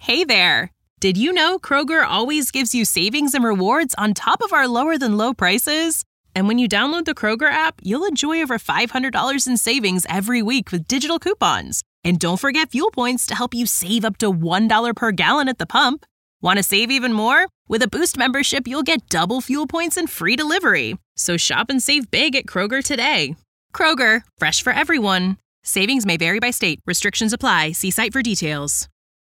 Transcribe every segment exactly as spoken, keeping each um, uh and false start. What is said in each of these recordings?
Hey there! Did you know Kroger always gives you savings and rewards on top of our lower-than-low prices? And when you download the Kroger app, you'll enjoy over five hundred dollars in savings every week with digital coupons. And don't forget fuel points to help you save up to one dollar per gallon at the pump. Want to save even more? With a Boost membership, you'll get double fuel points and free delivery. So shop and save big at Kroger today. Kroger, fresh for everyone. Savings may vary by state. Restrictions apply. See site for details.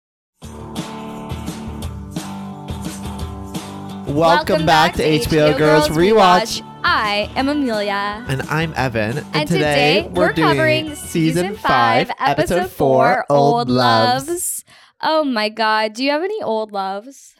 Welcome, Welcome back, back to H B O, H B O Girls, Girls Rewatch. Rewatch. I am Amelia. And I'm Evan. And, and today, today we're, we're covering doing Season five, Episode four, Old Loves. loves. Oh my God. Do you have any old loves?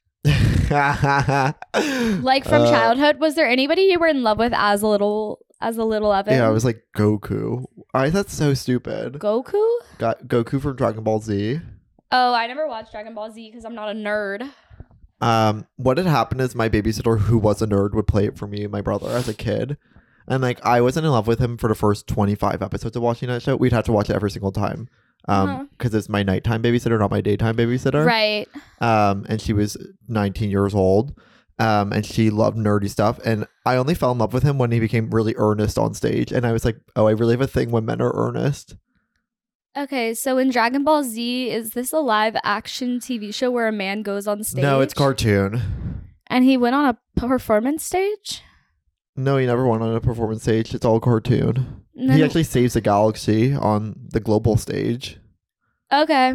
Like from uh, childhood? Was there anybody you were in love with as a little as a little Evan? Yeah, I was like Goku. I thought so stupid. Goku? Got Goku from Dragon Ball Z. Oh, I never watched Dragon Ball Z because I'm not a nerd. Um, what had happened is my babysitter, who was a nerd, would play it for me and my brother as a kid. And like, I wasn't in love with him for the first twenty-five episodes of watching that show. We'd have to watch it every single time. Um, uh-huh. Cause it's my nighttime babysitter, not my daytime babysitter. Right. Um, and she was nineteen years old. Um, and she loved nerdy stuff. And I only fell in love with him when he became really earnest on stage. And I was like, oh, I really have a thing when men are earnest. Okay, so in Dragon Ball Z, is this a live action T V show where a man goes on stage? No, it's cartoon. And he went on a performance stage? No, he never went on a performance stage. It's all cartoon. No. He actually saves the galaxy on the global stage. Okay.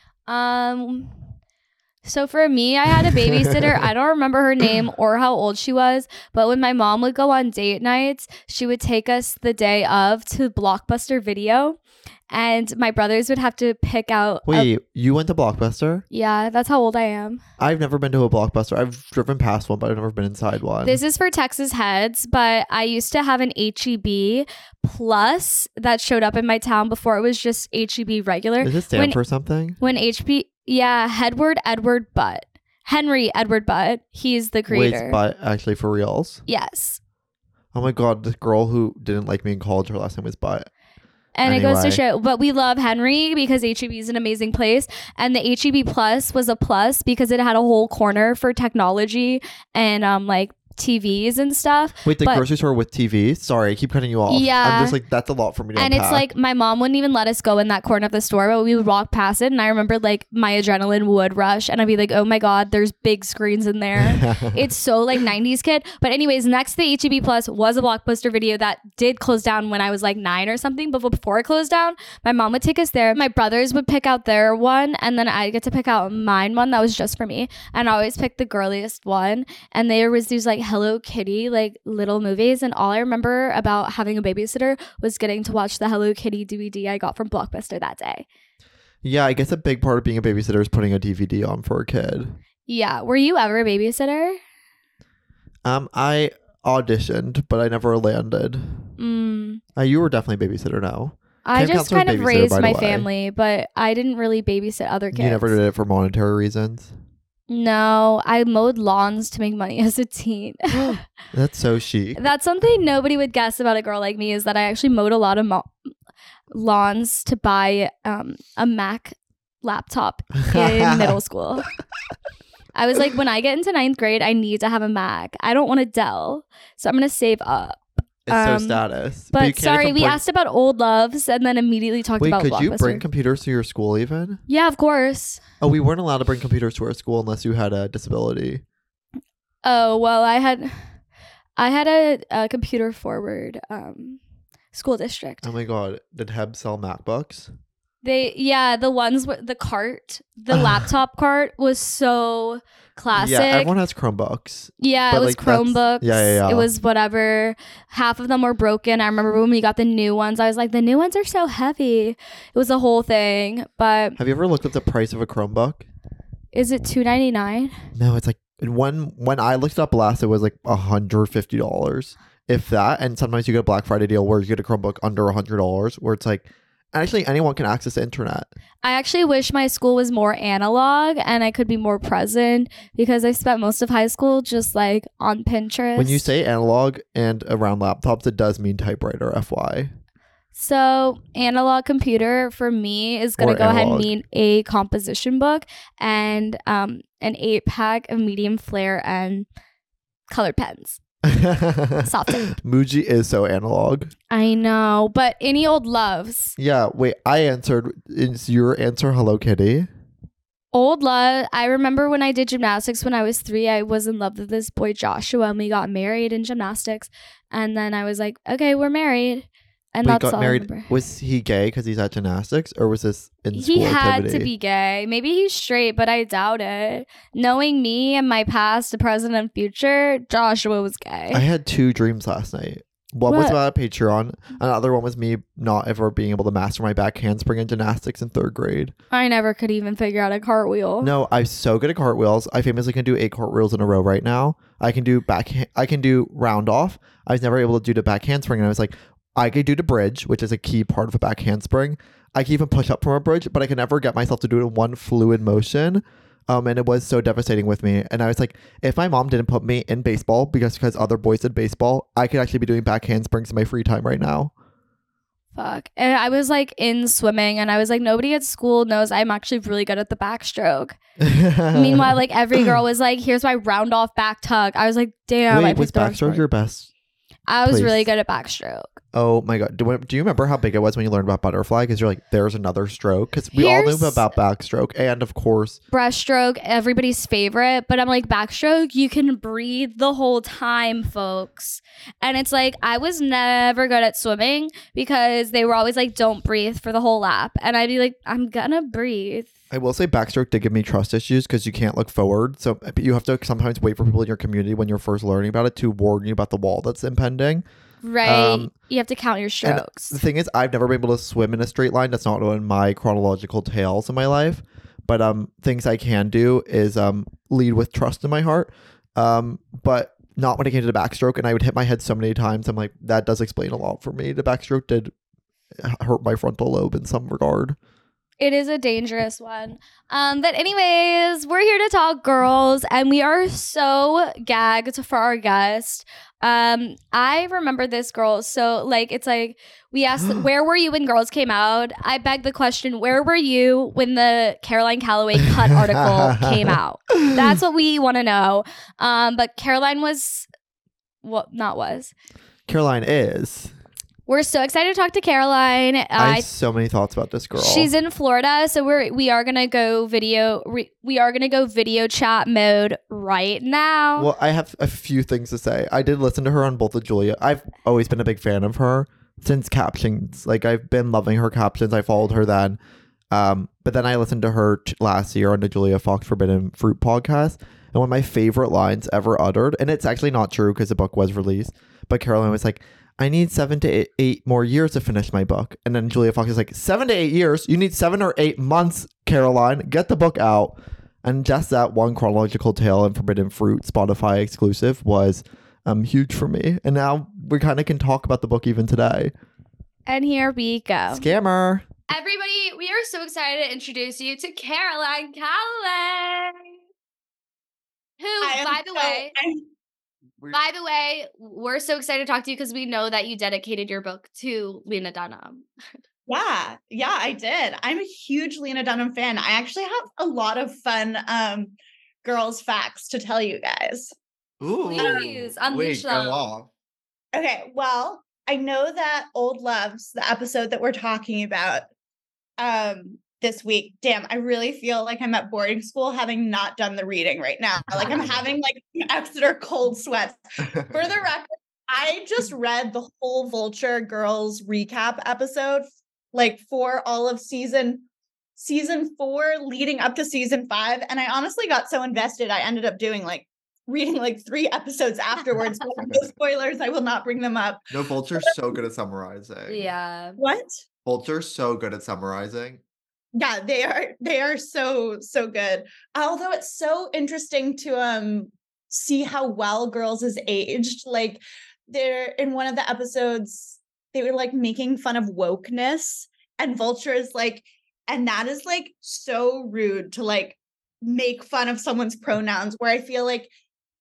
Um. So for me, I had a babysitter. I don't remember her name or how old she was, but when my mom would go on date nights, she would take us the day of to Blockbuster Video. And my brothers would have to pick out... Wait, a- you went to Blockbuster? Yeah, that's how old I am. I've never been to a Blockbuster. I've driven past one, but I've never been inside one. This is for Texas heads, but I used to have an H E B Plus that showed up in my town before it was just H E B regular. Does it stand when, for something? When H P... Yeah, Hedward Edward Butt. Henry Edward Butt. He's the creator. Wait, Butt actually for reals? Yes. Oh my God, the girl who didn't like me in college, her last name was Butt. And anyway. It goes to show, but we love Henry because H E B is an amazing place. And the H E B Plus was a plus because it had a whole corner for technology and um like T Vs and stuff. Wait, the but, grocery store with T V? Sorry, I keep cutting you off. Yeah. I'm just like, that's a lot for me to And unpack. it's like, my mom wouldn't even let us go in that corner of the store, but we would walk past it. And I remember like my adrenaline would rush and I'd be like, oh my God, there's big screens in there. It's so like nineties kid. But anyways, next to the H E B Plus was a Blockbuster Video that did close down when I was like nine or something. But before it closed down, my mom would take us there. My brothers would pick out their one and then I'd get to pick out mine one that was just for me. And I always picked the girliest one. And there was these like Hello Kitty like little movies, and all I remember about having a babysitter was getting to watch the Hello Kitty D V D I got from Blockbuster that day. Yeah, I guess a big part of being a babysitter is putting a D V D on for a kid. Yeah. Were you ever a babysitter? Um, I auditioned, but I never landed. Mm. Uh, you were definitely a babysitter now. I Camp just kind of raised my family, but I didn't really babysit other kids. You never did it for monetary reasons? No, I mowed lawns to make money as a teen. That's so chic. That's something nobody would guess about a girl like me, is that I actually mowed a lot of mo- lawns to buy um, a Mac laptop in middle school. I was like, when I get into ninth grade, I need to have a Mac. I don't want a Dell, so I'm going to save up. It's um, so status. But, but sorry, we asked about old loves and then immediately talked Wait, about could Blockbuster. you bring computers to your school even? Yeah, of course. Oh, we weren't allowed to bring computers to our school unless you had a disability. Oh, well, I had I had a, a computer forward um, school district. Oh my God. Did Heb sell MacBooks? They, yeah, the ones with the cart, the laptop cart was so classic. Yeah, everyone has Chromebooks. Yeah, it was like Chromebooks. Yeah, yeah, yeah. It was whatever. Half of them were broken. I remember when we got the new ones, I was like, the new ones are so heavy. It was a whole thing. But have you ever looked up the price of a Chromebook? Is it two ninety-nine? No, it's like when when I looked it up last, it was like one hundred fifty dollars, if that. And sometimes you get a Black Friday deal where you get a Chromebook under one hundred dollars, where it's like, actually anyone can access the internet. I actually wish my school was more analog and I could be more present, because I spent most of high school just like on Pinterest. When you say analog and around laptops, it does mean typewriter, F Y. So, analog computer for me is going Or to go ahead and analog. mean a composition book and um, an eight pack of medium flare and colored pens. Soft tip. Muji is so analog. I know, but any old loves. Yeah, wait, I answered. Is your answer Hello Kitty? Old love. I remember when I did gymnastics when I was three, I was in love with this boy Joshua and we got married in gymnastics. And then I was like, okay, we're married. And We that's got all married. I remember. Was he gay because he's at gymnastics, or was this in He school had activity? to be gay. Maybe he's straight, but I doubt it. Knowing me and my past, the present, and future, Joshua was gay. I had two dreams last night. One was What? about a Patreon. Another one was me not ever being able to master my back handspring in gymnastics in third grade. I never could even figure out a cartwheel. No, I'm so good at cartwheels. I famously can do eight cartwheels in a row right now. I can do back. I can do round off. I was never able to do the back handspring, and I was like, I could do the bridge, which is a key part of a back handspring. I can even push up from a bridge, but I can never get myself to do it in one fluid motion. Um, and it was so devastating with me. And I was like, if my mom didn't put me in baseball because because other boys did baseball, I could actually be doing back handsprings in my free time right now. Fuck. And I was like in swimming and I was like, nobody at school knows I'm actually really good at the backstroke. Meanwhile, like every girl was like, here's my round off back tug. I was like, damn. I Wait, picked was the wrong backstroke sport. your best? I was place? really good at backstroke. Oh my god! Do, do you remember how big it was when you learned about butterfly? Because you're like, there's another stroke. Because we all knew Here's- about backstroke, and of course, Breaststroke, everybody's favorite. But I'm like, backstroke, you can breathe the whole time, folks. And it's like, I was never good at swimming because they were always like, don't breathe for the whole lap. And I'd be like, I'm gonna breathe. I will say backstroke did give me trust issues because you can't look forward. So you have to sometimes wait for people in your community when you're first learning about it to warn you about the wall that's impending. Right. Um, you have to count your strokes. The thing is, I've never been able to swim in a straight line. That's not one of my chronological tales in my life. But um, things I can do is um, lead with trust in my heart. Um, but not when it came to the backstroke. And I would hit my head so many times. I'm like, that does explain a lot for me. The backstroke did hurt my frontal lobe in some regard. It is a dangerous one. Um, but anyways, we're here to talk girls, and we are so gagged for our guest. Um, I remember this girl. So like, it's like we asked, where were you when Girls came out? I begged the question, where were you when the Caroline Calloway cut article came out? That's what we want to know. Um, but Caroline was, what not was. Caroline is. We're so excited to talk to Caroline. Uh, I have so many thoughts about this girl. She's in Florida, so we're we are gonna go video. We, we are gonna go video chat mode right now. Well, I have a few things to say. I did listen to her on both of Julia. I've always been a big fan of her since captions. Like, I've been loving her captions. I followed her then. Um, but then I listened to her t- last year on the Julia Fox Forbidden Fruit podcast. And one of my favorite lines ever uttered, and it's actually not true because the book was released, but Caroline was like, I need seven to eight, eight more years to finish my book. And then Julia Fox is like, seven to eight years? You need seven or eight months, Caroline. Get the book out. And just that one chronological tale and Forbidden Fruit Spotify exclusive was um huge for me. And now we kind of can talk about the book even today. And here we go. Scammer. Everybody, we are so excited to introduce you to Caroline Calloway. Who, I am by the so- way, I'm- by the way, we're so excited to talk to you because we know that you dedicated your book to Lena Dunham. yeah, yeah, I did. I'm a huge Lena Dunham fan. I actually have a lot of fun um girls facts to tell you guys. Ooh. Please, unleash them. off. Okay, well, I know that Old Loves, the episode that we're talking about um this week. Damn, I really feel like I'm at boarding school having not done the reading right now. Like I'm having like Exeter cold sweats. For the record, I just read the whole Vulture Girls recap episode, like for all of season season four leading up to season five. And I honestly got so invested, I ended up doing like reading like three episodes afterwards. But no spoilers, I will not bring them up. No, Vulture's so good at summarizing. Yeah. What? Vulture's so good at summarizing. Yeah, they are they are so so good. Although it's so interesting to um see how well Girls is aged. Like they're in one of the episodes, they were like making fun of wokeness, and Vulture is like, and that is like so rude to like make fun of someone's pronouns, where I feel like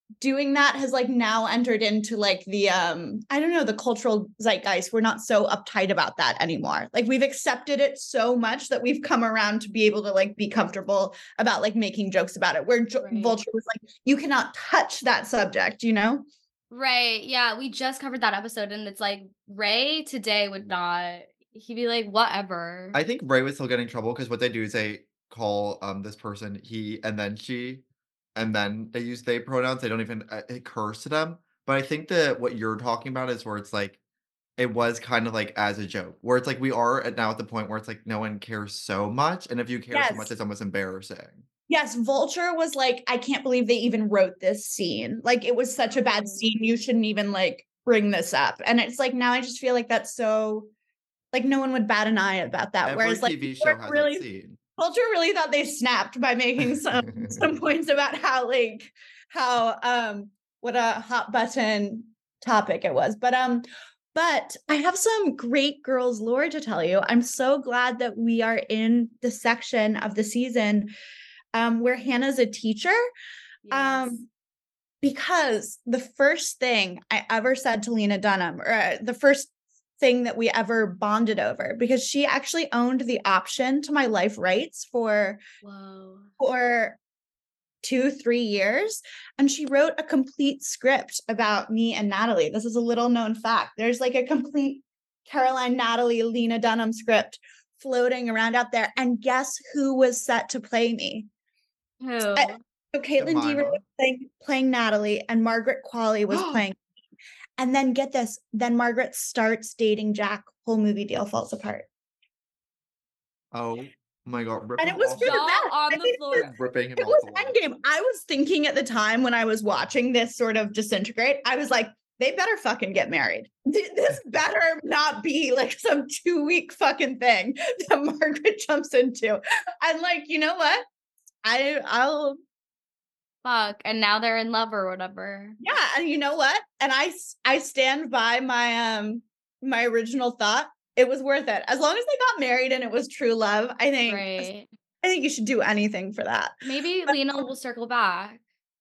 doing that has like now entered into like the um I don't know, the cultural zeitgeist. We're not so uptight about that anymore. Like we've accepted it so much that we've come around to be able to like be comfortable about like making jokes about it. Where jo- Right. Vulture was like, you cannot touch that subject, you know? Right. Yeah. We just covered that episode, and it's like Ray today would not. He'd be like, whatever. I think Ray would still get in trouble because what they do is they call um this person he and then she, and then they use they pronouns. They don't even uh, it curse to them. But I think that what you're talking about is where it's like it was kind of like as a joke, where it's like we are at now at the point where it's like no one cares so much, and if you care so much, Yes. it's almost embarrassing. Yes, Vulture was like, I can't believe they even wrote this scene. Like it was such a bad scene. You shouldn't even like bring this up. And it's like now I just feel like that's so like no one would bat an eye about that. Every Whereas like T V people show has really that scene. Vulture really thought they snapped by making some some points about how like how um what a hot button topic it was. But um but I have some great girls lore to tell you. I'm so glad that we are in the section of the season um where Hannah's a teacher. Yes. Um because the first thing I ever said to Lena Dunham, or uh, the first thing that we ever bonded over, because she actually owned the option to my life rights for Whoa. for two, three years. And she wrote a complete script about me and Natalie. This is a little known fact. There's like a complete Caroline, Natalie, Lena Dunham script floating around out there. And guess who was set to play me? Who? I- so Caitlin Dever Jemima. was playing, playing Natalie, and Margaret Qualley was playing. And then get this, then Margaret starts dating Jack. Whole movie deal falls apart. Oh my god! And it was for the Jaw best. on I the mean, it floor. was- Ripping him It off was the wall. Endgame. I was thinking at the time when I was watching this sort of disintegrate, I was like, they better fucking get married. Th- This better not be like some two week fucking thing that Margaret jumps into. And like, you know what? I I'll Fuck. And now they're in love or whatever. yeah, and you know what? And I s- I stand by my um my original thought. It was worth it. As long as they got married and it was true love, I think Right. I think you should do anything for that. Maybe But- Lena will circle back.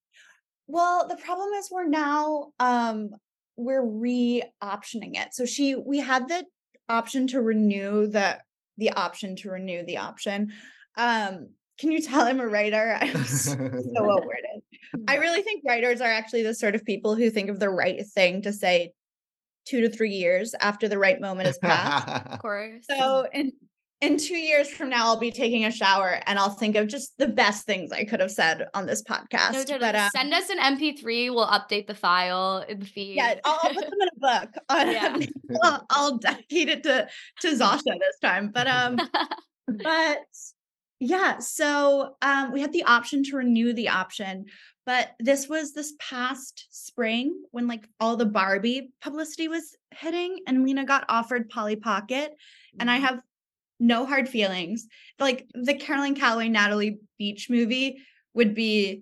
Well, the problem is we're now um we're re-optioning it. So she we had the option to renew the the option to renew the option. Um can you tell I'm a writer? I'm so well worded. I really think writers are actually the sort of people who think of the right thing to say two to three years after the right moment has passed. Of course. So in in two years from now, I'll be taking a shower and I'll think of just the best things I could have said on this podcast. No, totally. But um, Send us an M P three. We'll update the file in the feed. yeah, I'll, I'll put them in a book. On, Yeah. I'll, I'll dedicate it to to Zasha this time. But um, but yeah, so um, we had the option to renew the option, but this was this past spring when like all the Barbie publicity was hitting, and Lena got offered Polly Pocket, and I have no hard feelings. Like the Caroline Calloway Natalie Beach movie would be,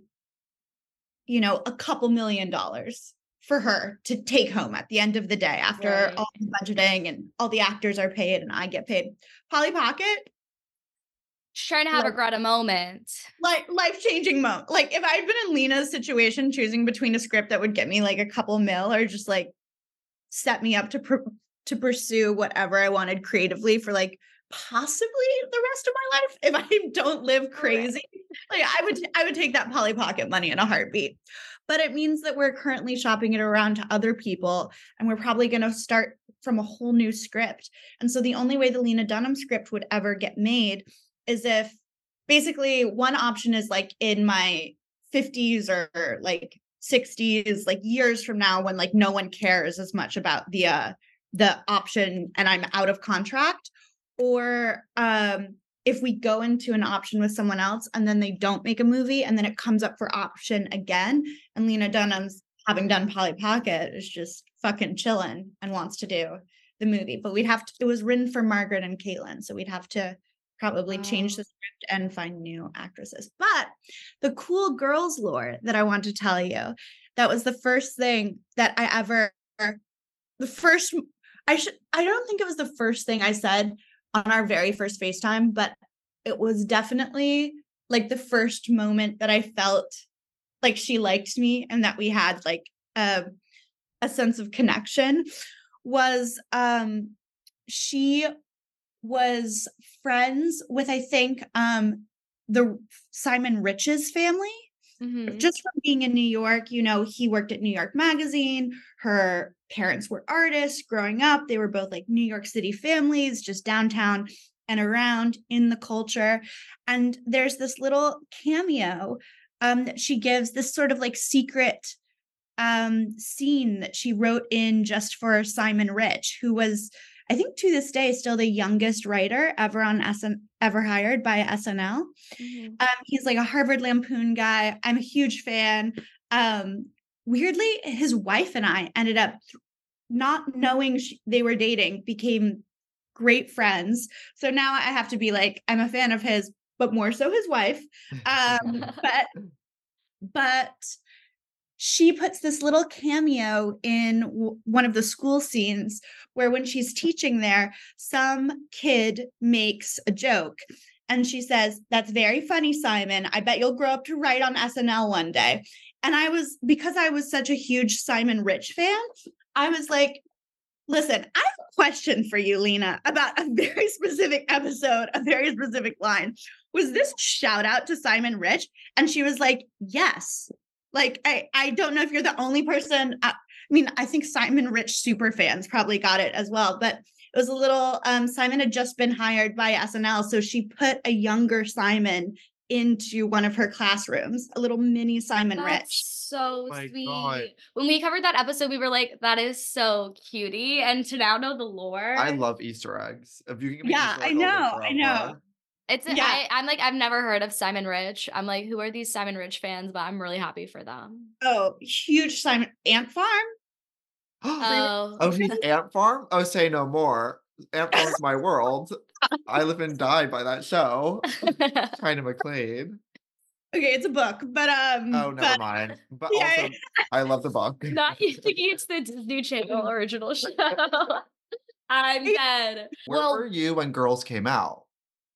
you know, a couple million dollars for her to take home at the end of the day after Right. all the budgeting and all the actors are paid and I get paid. Polly Pocket, Just trying to have Like- a Greta moment. like life-changing moment. Like if I'd been in Lena's situation, choosing between a script that would get me like a couple mil or just like set me up to pr- to pursue whatever I wanted creatively for like possibly the rest of my life if I don't live crazy. Like I would I would take that Polly Pocket money in a heartbeat. But it means that we're currently shopping it around to other people and we're probably going to start from a whole new script. And so the only way the Lena Dunham script would ever get made is if basically one option is like in my fifties or like sixties, like years from now when like no one cares as much about the uh the option and I'm out of contract, or um if we go into an option with someone else and then they don't make a movie and then it comes up for option again and Lena Dunham's having done Polly Pocket is just fucking chilling and wants to do the movie. But we'd have to, it was written for Margaret and Caitlin, so we'd have to probably change Wow. the script and find new actresses. But the cool girls lore that I want to tell you, that was the first thing that I ever, the first, I should, I don't think it was the first thing I said on our very first FaceTime, but it was definitely like the first moment that I felt like she liked me and that we had like a, a sense of connection was um she was friends with, I think, um the Simon Rich's family. Mhm. Just from being in New York, you know, he worked at New York Magazine. Her parents were artists growing up. They were both like New York City families, just downtown and around in the culture. And there's this little cameo um, that she gives, this sort of like secret um, scene that she wrote in just for Simon Rich, who was, I think to this day, still the youngest writer ever on S N ever hired by S N L. Mhm. Um, he's like a Harvard Lampoon guy. I'm a huge fan. Um, weirdly, his wife and I ended up not knowing sh- they were dating, became great friends. So now I have to be like, I'm a fan of his, but more so his wife. Um, but but she puts this little cameo in w- one of the school scenes where when she's teaching there, some kid makes a joke. And she says, "That's very funny, Simon. I bet you'll grow up to write on S N L one day." And I was, because I was such a huge Simon Rich fan, I was like, listen, I have a question for you, Lena, about a very specific episode, a very specific line. Was this a shout out to Simon Rich? And she was like, yes. Like, I, I don't know if you're the only person. I, I mean, I think Simon Rich super fans probably got it as well, but it was a little, um, Simon had just been hired by S N L. So she put a younger Simon into one of her classrooms, a little mini Simon That's Rich. so My sweet. God. When we covered that episode, we were like, that is so cutie. And to now know the lore. I love Easter eggs. If you can give me Yeah, Easter I egg, I'll live know, I know. forever. It's Yeah. I, I'm like, I've never heard of Simon Rich. I'm like, who are these Simon Rich fans? But I'm really happy for them. Oh, huge Simon Ant Farm. Oh. Oh, he's Ant Farm? Oh, say no more. Ant Farm's my world. I live and die by that show. China McLean. Okay, it's a book, but um Oh, never but, mind. But yeah, also, I love the book. Not you thinking it's the Disney Channel original show. I'm dead. Where well, were you when Girls came out?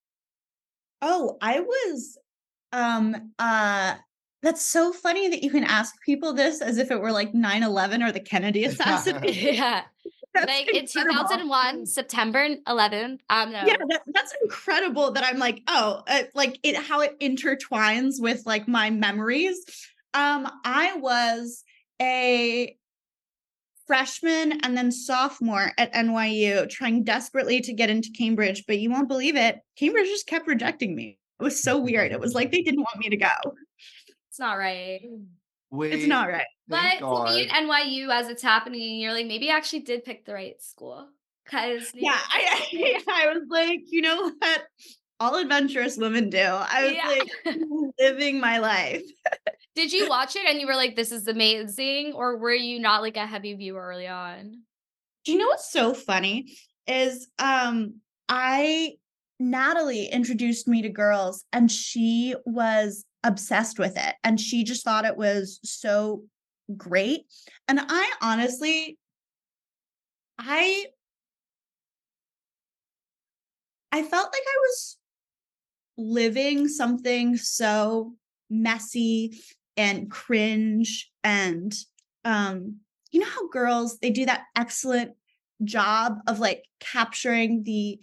oh, I was um uh that's so funny that you can ask people this as if it were like nine eleven or the Kennedy assassination. yeah. That's Like in two incredible. thousand one, September eleventh. Um, no. Yeah, that, that's incredible that I'm like, oh, uh, like it how it intertwines with like my memories. Um, I was a freshman and then sophomore at N Y U trying desperately to get into Cambridge, but you won't believe it. Cambridge just kept rejecting me. It was so weird. It was like they didn't want me to go. It's not right. Wait, It's not right. But thank to be God. at N Y U as it's happening, you're like, maybe I actually did pick the right school. Cause Yeah, I, I, I was like, you know what? All adventurous women do. I was Yeah. like living my life. Did you watch it and you were like, this is amazing? Or were you not like a heavy viewer early on? Do you know what's so funny is um I Natalie introduced me to Girls and she was obsessed with it and she just thought it was so great. And I honestly I I felt like I was living something so messy and cringe and um you know how girls they do that excellent job of like capturing the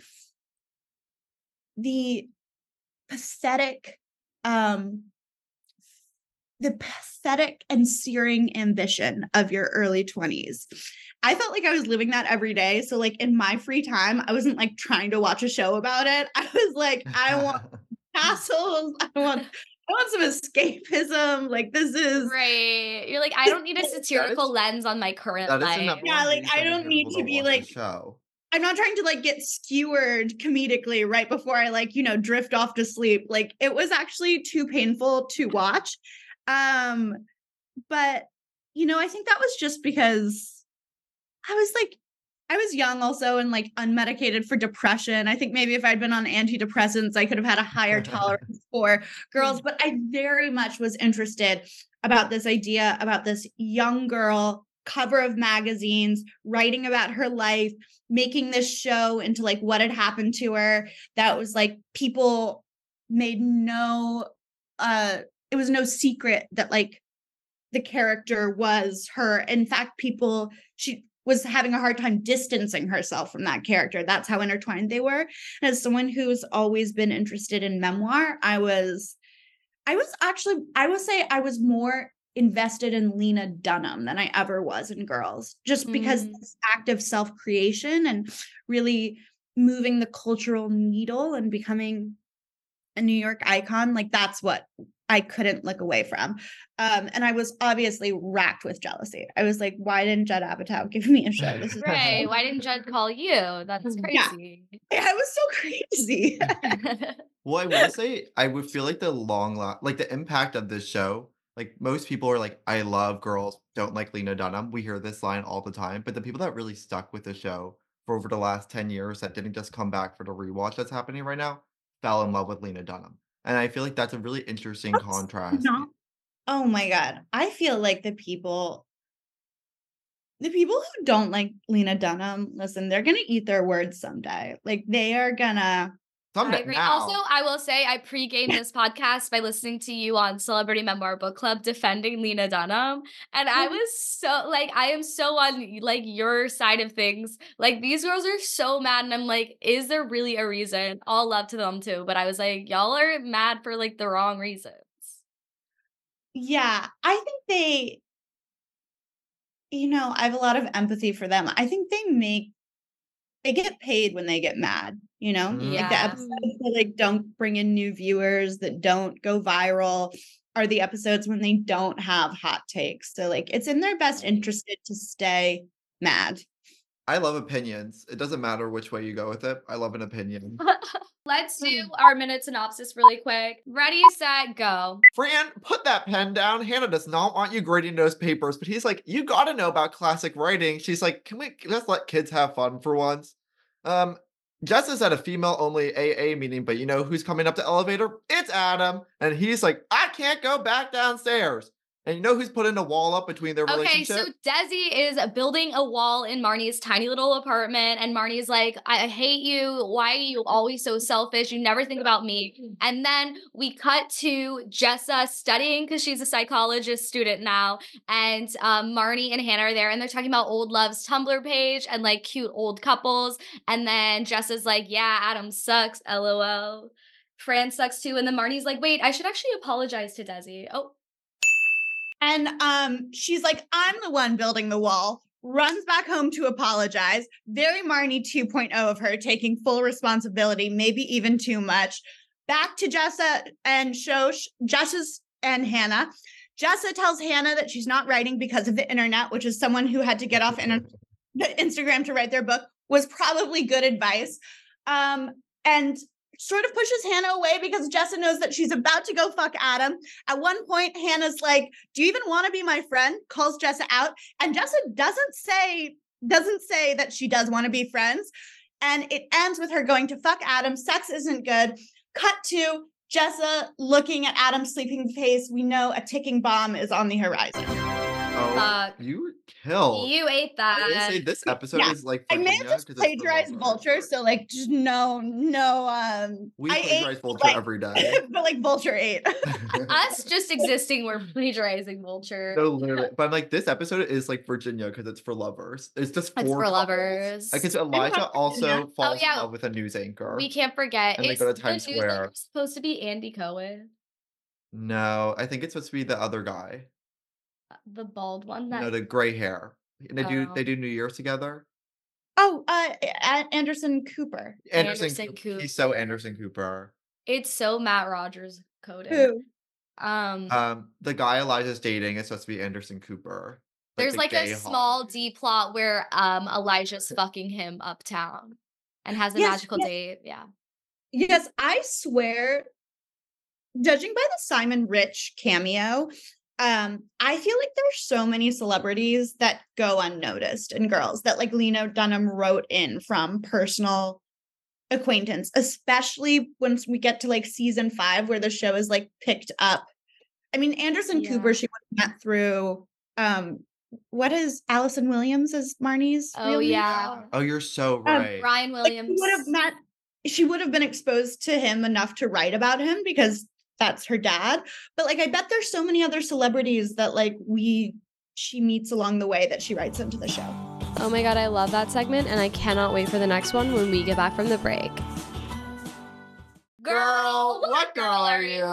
the pathetic um the pathetic and searing ambition of your early twenties. I felt like I was living that every day. So like in my free time, I wasn't like trying to watch a show about it. I was like, I want castles. I want I want some escapism. Like this is Right. You're like, I don't need a satirical lens on my current That is the life. number Yeah, one like, reason I don't get need people to be, watch the like- show. I'm not trying to like get skewered comedically right before I like, you know, drift off to sleep. Like it was actually too painful to watch. Um, but you know, I think that was just because I was like, I was young also and like unmedicated for depression. I think maybe if I'd been on antidepressants, I could have had a higher tolerance for girls, but I very much was interested about this idea about this young girl, cover of magazines, writing about her life, making this show into like what had happened to her. That was like people made no, uh, it was no secret that like the character was her. In fact, people, she was having a hard time distancing herself from that character. That's how intertwined they were. And as someone who's always been interested in memoir, I was, I was actually, I would say I was more invested in Lena Dunham than I ever was in Girls, just because Mm. this act of self-creation and really moving the cultural needle and becoming a New York icon, like that's what I couldn't look away from. Um, and I was obviously racked with jealousy. I was like, why didn't Judd Apatow give me a show? This is Right. Why didn't Judd call you? That's Yeah. crazy. I was so crazy. Well, I will say, I would feel like the long, la- like the impact of this show, like most people are like, I love Girls, don't like Lena Dunham. We hear this line all the time, but the people that really stuck with the show for over the last ten years that didn't just come back for the rewatch that's happening right now, fell in love with Lena Dunham. And I feel like that's a really interesting That's contrast. not- oh my God. I feel like the people, the people who don't like Lena Dunham, listen, they're going to eat their words someday. Like they are gonna, I Someday agree. now. Also, I will say I pre-gamed this podcast by listening to you on Celebrity Memoir Book Club defending Lena Dunham. And I was so like, I am so on like your side of things. Like these girls are so mad. And I'm like, is there really a reason? All love to them too. But I was like, y'all are mad for like the wrong reasons. yeah, I think they, you know, I have a lot of empathy for them. I think they make, they get paid when they get mad, you know? Mhm. Like the Yeah. episodes that like don't bring in new viewers, that don't go viral, are the episodes when they don't have hot takes. So like it's in their best Right. interest to stay mad. I love opinions. It doesn't matter which way you go with it. I love an opinion. Let's do our minute synopsis really quick. Ready, set, go. Fran, put that pen down. Hannah does not want you grading those papers, but he's like, you gotta know about classic writing. She's like, can we just let kids have fun for once? Um, Jess is at a female-only A A meeting, but you know who's coming up the elevator? It's Adam. And he's like, I can't go back downstairs. And you know who's putting a wall up between their Okay, relationship? so Desi is building a wall in Marnie's tiny little apartment, and Marnie's like, I hate you. Why are you always so selfish? You never think about me. And then we cut to Jessa studying because she's a psychologist student now, and um, Marnie and Hannah are there, and they're talking about old love's Tumblr page and like cute old couples. And then Jessa's like, yeah, Adam sucks, lol. Fran sucks too. And then Marnie's like, wait, I should actually apologize to Desi. Oh. And um, she's like, I'm the one building the wall, runs back home to apologize. Very Marnie two point oh of her, taking full responsibility, maybe even too much. Back to Jessa and Shosh, Jessa's and Hannah. Jessa tells Hannah that she's not writing because of the internet, which is someone who had to get off inter- Instagram to write their book, was probably good advice. Um, and sort of pushes Hannah away because Jessa knows that she's about to go fuck Adam. At one point, Hannah's like, do you even want to be my friend? Calls Jessa out. And Jessa doesn't say, doesn't say that she does want to be friends. And it ends with her going to fuck Adam. Sex isn't good. Cut to Jessa looking at Adam's sleeping face. We know a ticking bomb is on the horizon. Oh, Fuck. you killed. You ate I would that. say this episode Yeah. is like I may Virginia, have just 'cause it's for plagiarized lovers. Vulture, so like just no, no, um We I plagiarize ate, Vulture like- every day. but like Vulture ate. Us just existing, we're plagiarizing Vulture. No, literally. But like this episode is like Virginia because it's for lovers. It's just It's for for couples. lovers. Like it's Elijah Virginia. also falls yeah. in love with a news anchor. We can't forget. And they Is go to the Times news anchor Square. supposed to be Andy Cohen, No, I think it's supposed to be the other guy. the bald one? That No, the gray hair. And they do Oh. they do New Year's together. Oh, uh A- Anderson Cooper. Anderson, Anderson Coop- Coop. He's so Anderson Cooper. it's so Matt Rogers coded. Who? Um, Um, the guy Elijah's dating is supposed to be Anderson Cooper. there's the like gay a hawk. small D plot where um Elijah's fucking him uptown and has a Yes, magical yes. date. Yeah. Yes, I swear, judging by the Simon Rich cameo, um, I feel like there's so many celebrities that go unnoticed in Girls that like Lena Dunham wrote in from personal acquaintance, especially once we get to like season five where the show is like picked up. I mean, Anderson Yeah. Cooper, she would have met through um what is Allison Williams as Marnie's Oh real name? yeah. Oh, you're so Um, right. Brian Like, she Williams. would have met she would have been exposed to him enough to write about him because that's her dad. But like, I bet there's so many other celebrities that like we she meets along the way that she writes into the show. Oh my God, I love that segment, and I cannot wait for the next one when we get back from the break. Girl, what girl are you?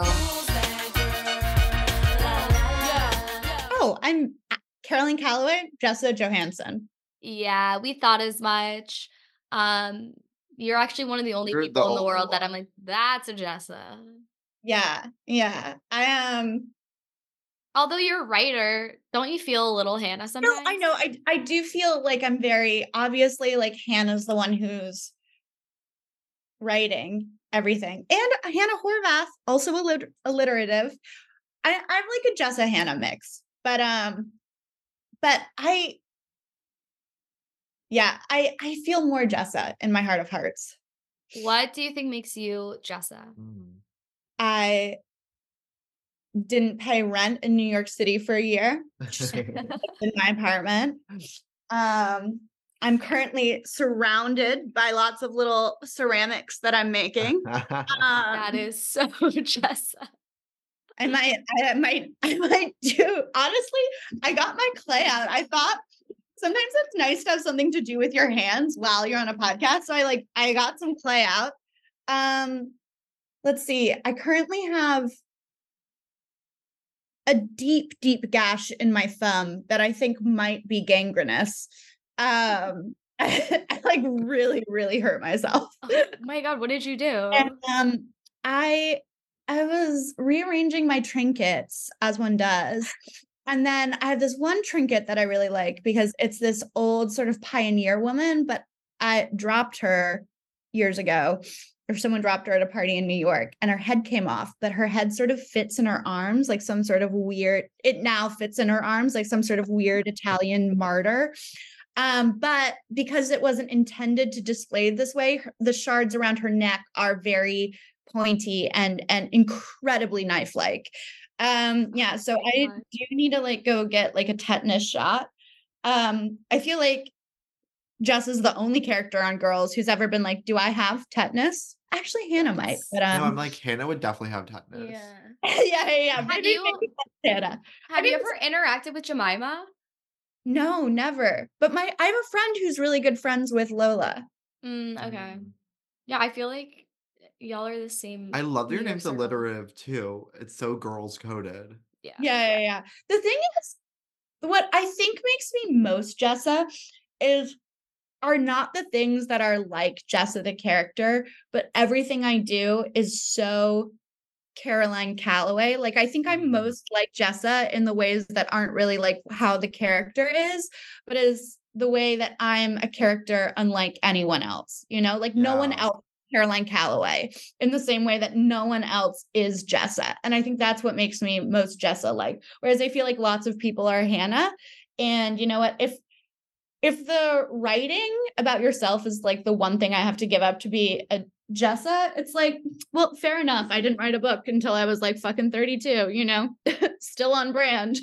Oh, I'm Caroline Calloway, Jessa Johansson. Yeah, we thought as much. Um, you're actually one of the only You're the people in the only world that one. I'm like, that's a Jessa. Yeah, yeah. I am. Although you're a writer, don't you feel a little Hannah sometimes? No, I know. I I do feel like I'm very obviously like Hannah's the one who's writing everything, and Hannah Horvath also allit- alliterative. I I'm like a Jessa Hannah mix, but um, but I. Yeah, I I feel more Jessa in my heart of hearts. What do you think makes you Jessa? Mm. I didn't pay rent in New York City for a year in my apartment. Um, I'm currently surrounded by lots of little ceramics that I'm making. Um, That is so Jessa. I might, I might, I might do. Honestly, I got my clay out. I thought sometimes it's nice to have something to do with your hands while you're on a podcast. So I like, I got some clay out. Um, let's see. I currently have a deep, deep gash in my thumb that I think might be gangrenous. Um, I, I like really, really hurt myself. Oh my God, what did you do? And um, I I was rearranging my trinkets as one does. And then I have this one trinket that I really like because it's this old sort of pioneer woman, but I dropped her years ago, or someone dropped her at a party in New York, and her head came off, but her head sort of fits in her arms like some sort of weird, it now fits in her arms like some sort of weird Italian martyr. Um, but because it wasn't intended to display this way, her- the shards around her neck are very pointy and and incredibly knife-like. Um, yeah, so my I God. do need to like go get like a tetanus shot. Um, I feel like Jess is the only character on Girls who's ever been like, "Do I have tetanus?" Actually, Hannah might, That's- but No, I'm um, like, Hannah would definitely have tetanus. Yeah. yeah, yeah, yeah. Have Maybe, you- maybe that's Hannah. Have mean, you ever interacted with Jemima? No, never. But my I have a friend who's really good friends with Lola. Mm, okay. Mm. Yeah, I feel like y'all are the same. I love that your New York name's circle. alliterative too. It's so girls coded. Yeah. Yeah, yeah, yeah. The thing is, what I think makes me most Jessa is are not the things that are like Jessa the character, but everything I do is so Caroline Calloway. Like I think I'm Mm. most like Jessa in the ways that aren't really like how the character is, but is the way that I'm a character unlike anyone else. You know, like no one Yeah. else is Caroline Calloway in the same way that no one else is Jessa. And I think that's what makes me most Jessa like. Whereas I feel like lots of people are Hannah. And you know what? If if the writing about yourself is like the one thing I have to give up to be a Jessa, it's like, well, fair enough. I didn't write a book until I was like fucking thirty-two, you know, still on brand.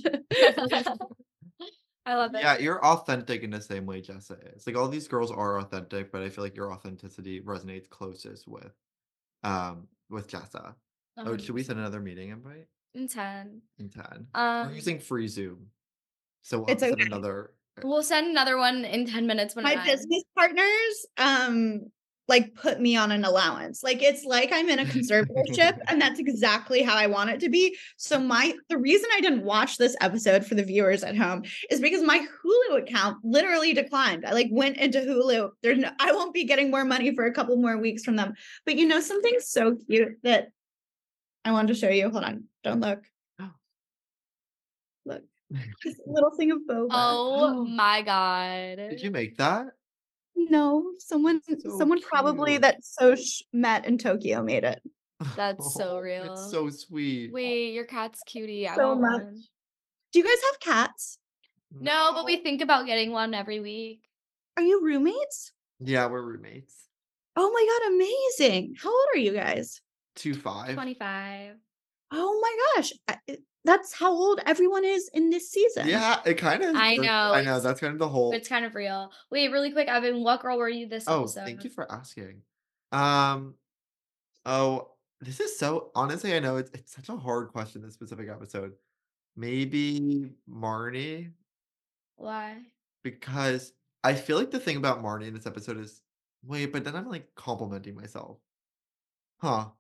I love it. Yeah, you're authentic in the same way Jessa is. Like all these girls are authentic, but I feel like your authenticity resonates closest with um with Jessa. Oh, should we send another meeting invite? In ten. In ten. Um, We're using free Zoom. So we'll It's have to send okay. another We'll send another one in ten minutes when My I'm business partners, um, like put me on an allowance. Like it's like I'm in a conservatorship, and that's exactly how I want it to be. So my the reason I didn't watch this episode for the viewers at home is because my Hulu account literally declined. I like went into Hulu. There's no, I won't be getting more money for a couple more weeks from them. But you know something so cute that I wanted to show you. Hold on, don't look. Look, this little thing of boba. Oh my God. Did you make that? No, someone, So someone probably cute. that Soch met in Tokyo made it. That's so real. It's so sweet. Wait, your cat's cutie. I So want much. one. Do you guys have cats? No, but we think about getting one every week. Are you roommates? Yeah, we're roommates. Oh my god, amazing! How old are you guys? Two five. twenty-five. Oh my gosh, I- that's how old everyone is in this season. Yeah, it kind of. I know, I know it's- that's kind of the whole. It's kind of real. Wait, really quick, Evan, what girl were you this Oh, episode? thank you for asking. Um, oh, This is so honestly, I know it's it's such a hard question, this specific episode. Maybe Marnie, Why? because I feel like the thing about Marnie in this episode is wait, but then I'm like complimenting myself. Huh.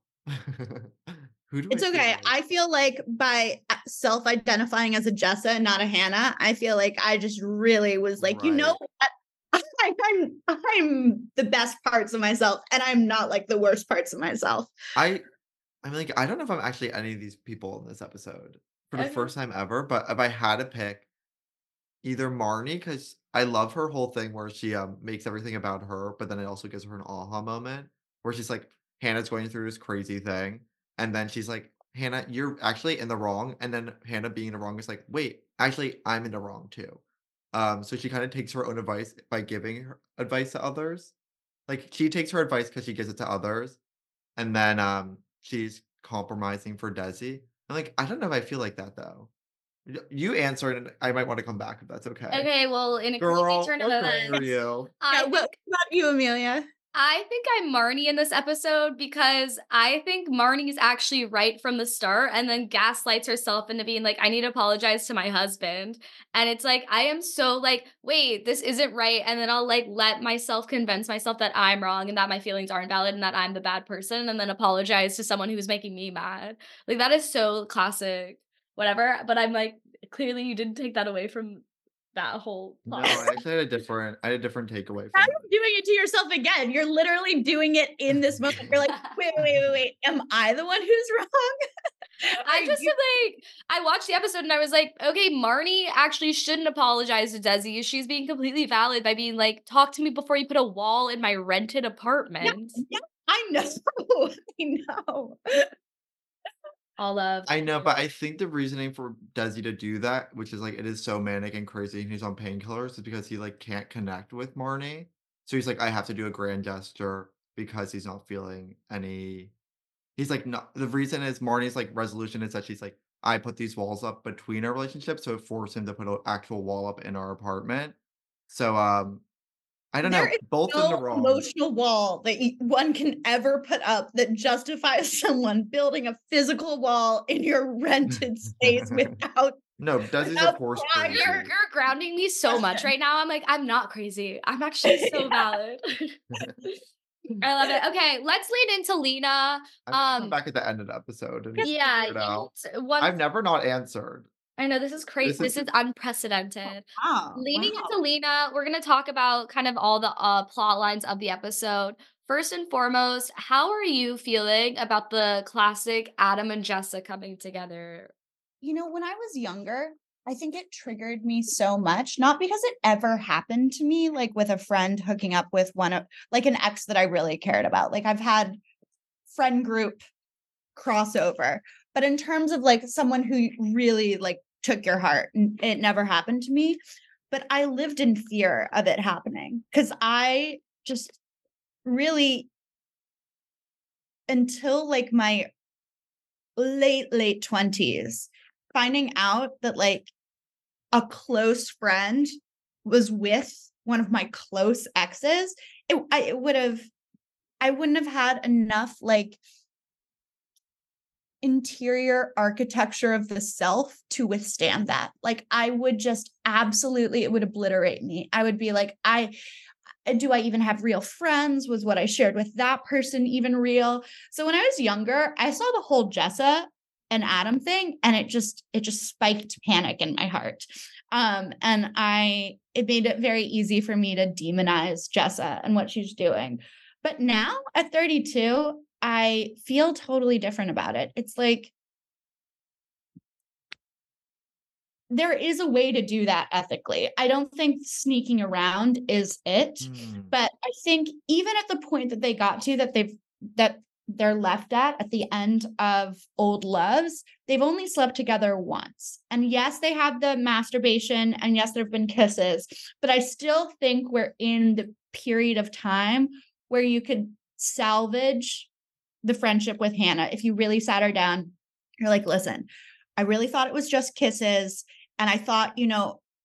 Who do I It's feel okay. like? I feel like by uh, self-identifying as a Jessa and not a Hannah, I feel like I just really was like, you know Right. what? I'm I'm the best parts of myself, and I'm not like the worst parts of myself. I I'm like, I don't know if I'm actually any of these people in this episode for the Okay. first time ever, but if I had to pick either Marnie, because I love her whole thing where she um makes everything about her, but then it also gives her an aha moment where she's like, Hannah's going through this crazy thing, and then she's like, Hannah, you're actually in the wrong, and then Hannah being in the wrong is like, wait, actually, I'm in the wrong too. Um, so she kind of takes her own advice by giving her advice to others. Like she takes her advice because she gives it to others, and then um she's compromising for Desi. I'm like, I don't know if I feel like that though. Y- You answer it, and I might want to come back if that's okay. Okay, well, in a Girl, crazy turn of what grade are events, you? I Yeah, what about you, Amelia? I think I'm Marnie in this episode because I think Marnie's actually right from the start and then gaslights herself into being like, I need to apologize to my husband. And it's like, I am so like, wait, this isn't right. And then I'll like let myself convince myself that I'm wrong and that my feelings aren't valid and that I'm the bad person and then apologize to someone who's making me mad. Like, that is so classic, whatever. But I'm like, clearly you didn't take that away from that whole No, plot. I actually had a different I had a different takeaway How from are you doing it to yourself again? You're literally doing it in this moment. You're like, wait, wait, wait, wait. Am I the one who's wrong? I Are just you- am like, I watched the episode and I was like, okay, Marnie actually shouldn't apologize to Desi. She's being completely valid by being like, talk to me before you put a wall in my rented apartment. yeah, I know. I know. All love. I know, but I think the reasoning for Desi to do that, which is like it is so manic and crazy, and he's on painkillers, is because he like can't connect with Marnie. So he's like, I have to do a grand gesture because he's not feeling any. He's like, no. The reason is Marnie's like resolution is that she's like, I put these walls up between our relationship, so it forced him to put an actual wall up in our apartment. So um, I don't There know. is Both in the no wrong. emotional wall that y- one can ever put up that justifies someone building a physical wall in your rented space without No, Desi's of without course prior- crazy. You're, you're grounding me so much right now. I'm like, I'm not crazy. I'm actually so valid. I love it. Okay, let's lead into Lena. I'm gonna come Um, back at the end of the episode. And Yeah, figure it out. you- one, I've never not answered. I know this is crazy. This This is- is unprecedented. Wow, Leading wow. into Lena, we're going to talk about kind of all the uh, plot lines of the episode. First and foremost, how are you feeling about the classic Adam and Jessa coming together? You know, when I was younger, I think it triggered me so much, not because it ever happened to me, like with a friend hooking up with one of like an ex that I really cared about. Like I've had friend group crossover, but in terms of like someone who really like took your heart, n- it never happened to me. But I lived in fear of it happening because I just really, until like my late, late twenties, finding out that like a close friend was with one of my close exes, it, I it would have, I wouldn't have had enough like interior architecture of the self to withstand that. Like I would just absolutely, it would obliterate me. I would be like, I do I even have real friends? Was what I shared with that person even real? So when I was younger, I saw the whole Jessa and Adam thing, and it just it just spiked panic in my heart. Um, and I it made it very easy for me to demonize Jessa and what she's doing. But now at thirty-two, I feel totally different about it. It's like there is a way to do that ethically. I don't think sneaking around is it. Hmm. But I think even at the point that they got to that they've that they're left at at the end of Old Loves, they've only slept together once. And yes, they have the masturbation, and yes, there have been kisses, but I still think we're in the period of time where you could salvage the friendship with Hannah. If you really sat her down, you're like, listen, I really thought it was just kisses. And I thought, you know,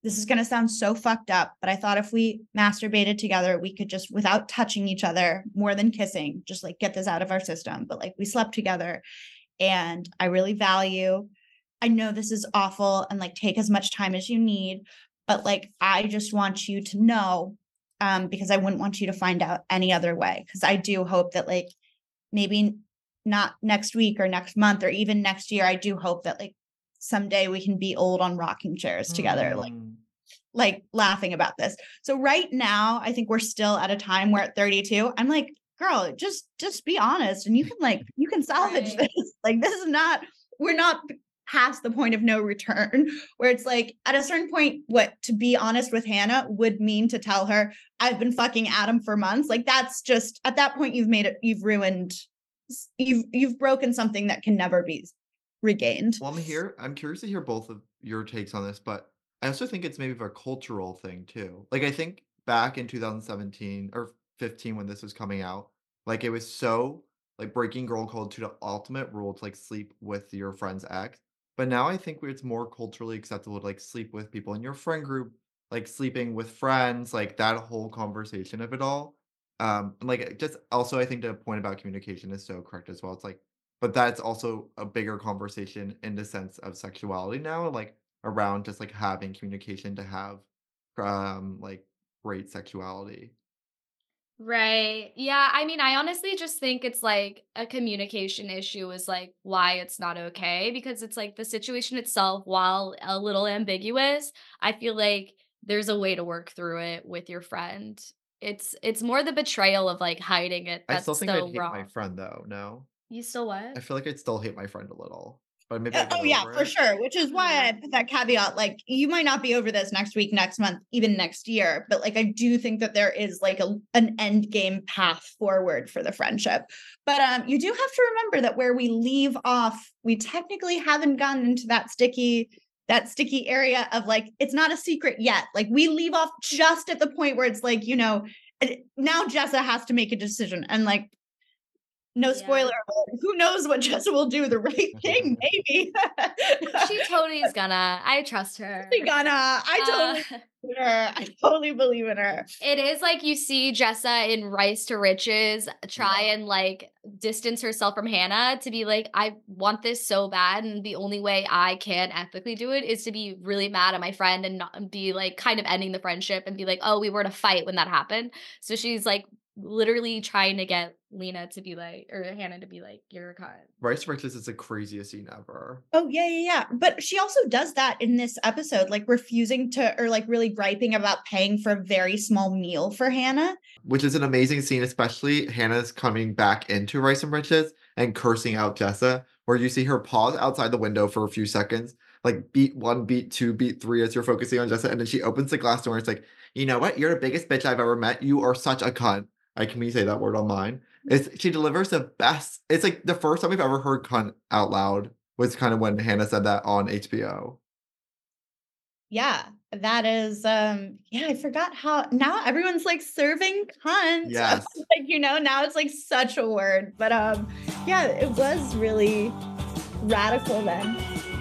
this is going to sound so fucked up, but I thought if we masturbated together, we could just, without touching each other more than kissing, just like get this out of our system. But like we slept together and I really value, I know this is awful and like take as much time as you need, but like, I just want you to know, um, because I wouldn't want you to find out any other way. Cause I do hope that like maybe not next week or next month or even next year, I do hope that like someday we can be old on rocking chairs together, mm. like, like laughing about this. So right now, I think we're still at a time where at thirty-two, I'm like, girl, just, just be honest. And you can like, you can salvage right. this. Like, this is not, we're not past the point of no return where it's like at a certain point, what to be honest with Hannah would mean to tell her, I've been fucking Adam for months. Like, that's just, at that point, you've made it, you've ruined, you've, you've broken something that can never be regained. Well, I'm here. I'm curious to hear both of your takes on this, but I also think it's maybe of a cultural thing too. Like I think back in two thousand seventeen or fifteen when this was coming out, like it was so like breaking girl code to the ultimate rule to like sleep with your friend's ex. But now I think it's more culturally acceptable to like sleep with people in your friend group, like sleeping with friends, like that whole conversation of it all. Um, and like just also I think the point about communication is so correct as well. It's like, but that's also a bigger conversation in the sense of sexuality now, like around just like having communication to have um like great sexuality. Right. Yeah. I mean, I honestly just think it's like a communication issue is like why it's not okay because it's like the situation itself, while a little ambiguous, I feel like there's a way to work through it with your friend. It's it's more the betrayal of like hiding it I that's still think I'd so hate my wrong. friend though. No, You still I what? feel like I'd still hate my friend a little, but maybe I Uh, get oh yeah, over for it. sure. Which is why I put that caveat. Like, you might not be over this next week, next month, even next year, but like I do think that there is like a an end game path forward for the friendship. But um, you do have to remember that where we leave off, we technically haven't gotten into that sticky that sticky area of like it's not a secret yet. Like we leave off just at the point where it's like, you know, now Jessa has to make a decision, and like. No Yeah. spoiler alert. Who knows what Jessa will do? The right thing, maybe. She totally is gonna. I trust her. She gonna. I totally Uh, believe in her. I totally believe in her. It is like you see Jessa in Rice to Riches try and like distance herself from Hannah to be like, I want this so bad. And the only way I can ethically do it is to be really mad at my friend and not be like kind of ending the friendship and be like, oh, we were in a fight when that happened. So she's like literally trying to get Lena to be like, or Hannah to be like, you're a cunt. Rice to Riches is the craziest scene ever. Oh, yeah, yeah, yeah. But she also does that in this episode, like refusing to, or like really griping about paying for a very small meal for Hannah. Which is an amazing scene, especially Hannah's coming back into Rice and Riches and cursing out Jessa, where you see her pause outside the window for a few seconds, like beat one, beat two, beat three as you're focusing on Jessa, and then she opens the glass door and it's like, you know what? You're the biggest bitch I've ever met. You are such a cunt. I can me say that word on mine. It's, she delivers the best. It's like the first time we've ever heard cunt out loud was kind of when Hannah said that on H B O. Yeah, that is, um, yeah, I forgot how, now everyone's like serving cunt. Yes. Like, you know, now it's like such a word, but um, yeah, it was really radical then.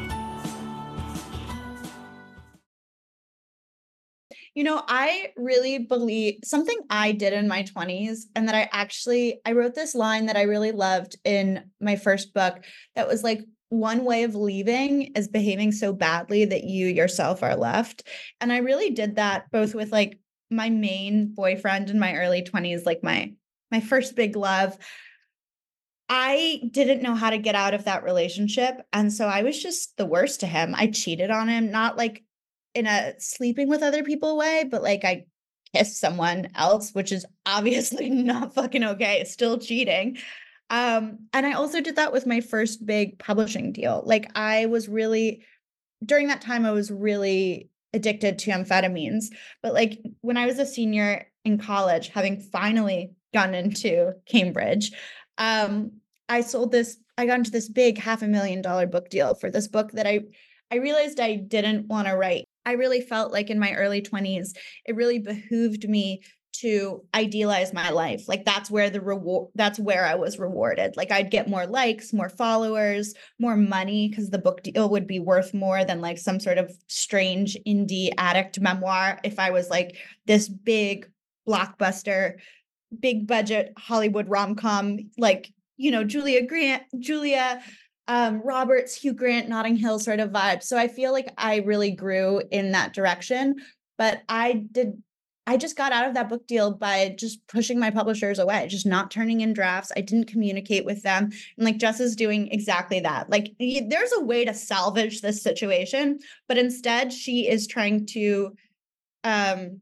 You know, I really believe something I did in my twenties, and that I actually, I wrote this line that I really loved in my first book that was like, one way of leaving is behaving so badly that you yourself are left. And I really did that both with like my main boyfriend in my early twenties, like my my first big love. I didn't know how to get out of that relationship. And so I was just the worst to him. I cheated on him, not like in a sleeping with other people way, but like I kissed someone else, which is obviously not fucking okay. It's still cheating. Um, and I also did that with my first big publishing deal. Like I was really, during that time, I was really addicted to amphetamines. But like when I was a senior in college, having finally gotten into Cambridge, um, I sold this, I got into this big half a million dollar book deal for this book that I, I realized I didn't want to write. I really felt like in my early twenties, it really behooved me to idealize my life. Like that's where the reward, that's where I was rewarded. Like I'd get more likes, more followers, more money, because the book deal would be worth more than like some sort of strange indie addict memoir. If I was like this big blockbuster, big budget Hollywood rom-com, like, you know, Julia Grant, Julia um, Roberts, Hugh Grant, Notting Hill sort of vibe. So I feel like I really grew in that direction, but I did I just got out of that book deal by just pushing my publishers away, just not turning in drafts. I didn't communicate with them. And like Jess is doing exactly that. Like there's a way to salvage this situation, but instead she is trying to, um,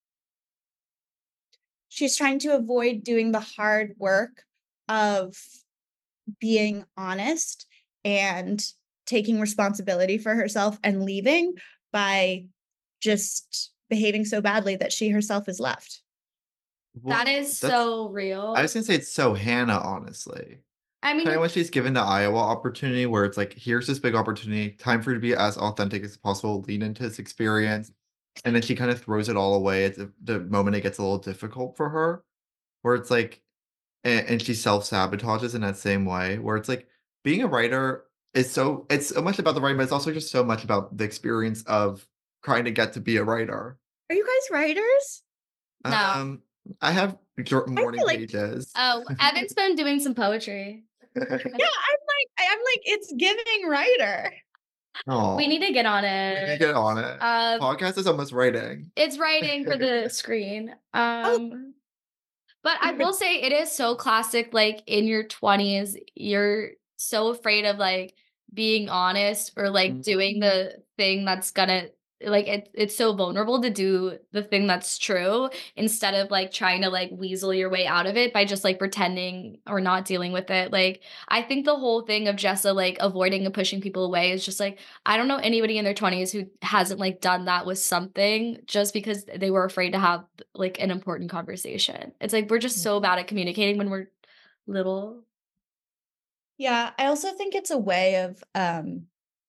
she's trying to avoid doing the hard work of being honest and taking responsibility for herself and leaving by just behaving so badly that she herself is left. Well, That is that's- so real. I was gonna say it's so Hannah, honestly. I mean, Kind of when she's given the Iowa opportunity, where it's like, here's this big opportunity, time for you to be as authentic as possible, lean into this experience, and then she kind of throws it all away at the, the moment it gets a little difficult for her, where it's like, and, and she self sabotages in that same way, where it's like being a writer is so it's so much about the writing, but it's also just so much about the experience of trying to get to be a writer. Are you guys writers? No. Um, I have dr- morning like- pages. oh, Evan's been doing some poetry. Yeah, I'm like, I'm like, it's giving writer. Aw, We need to get on we need to it. get on it. Um, Podcast is almost writing. It's writing for the screen. Um, but I will say it is so classic. Like in your twenties, you're so afraid of like being honest or like doing the thing that's gonna like it, it's so vulnerable to do the thing that's true instead of like trying to like weasel your way out of it by just like pretending or not dealing with it. Like I think the whole thing of Jessa like avoiding and pushing people away is just like I don't know anybody in their twenties who hasn't like done that with something just because they were afraid to have like an important conversation. It's like we're just so bad at communicating when we're little. Yeah, I also think it's a way of um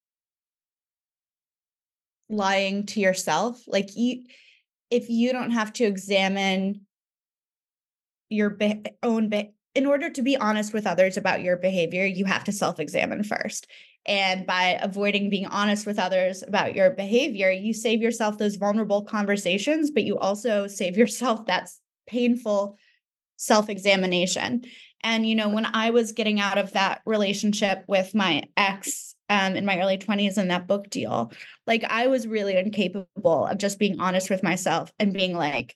lying to yourself. Like you, if you don't have to examine your be- own be- in order to be honest with others about your behavior, you have to self-examine first. And by avoiding being honest with others about your behavior, you save yourself those vulnerable conversations, but you also save yourself that painful self-examination. And, you know, when I was getting out of that relationship with my ex um, in my early twenties in that book deal, like I was really incapable of just being honest with myself and being like,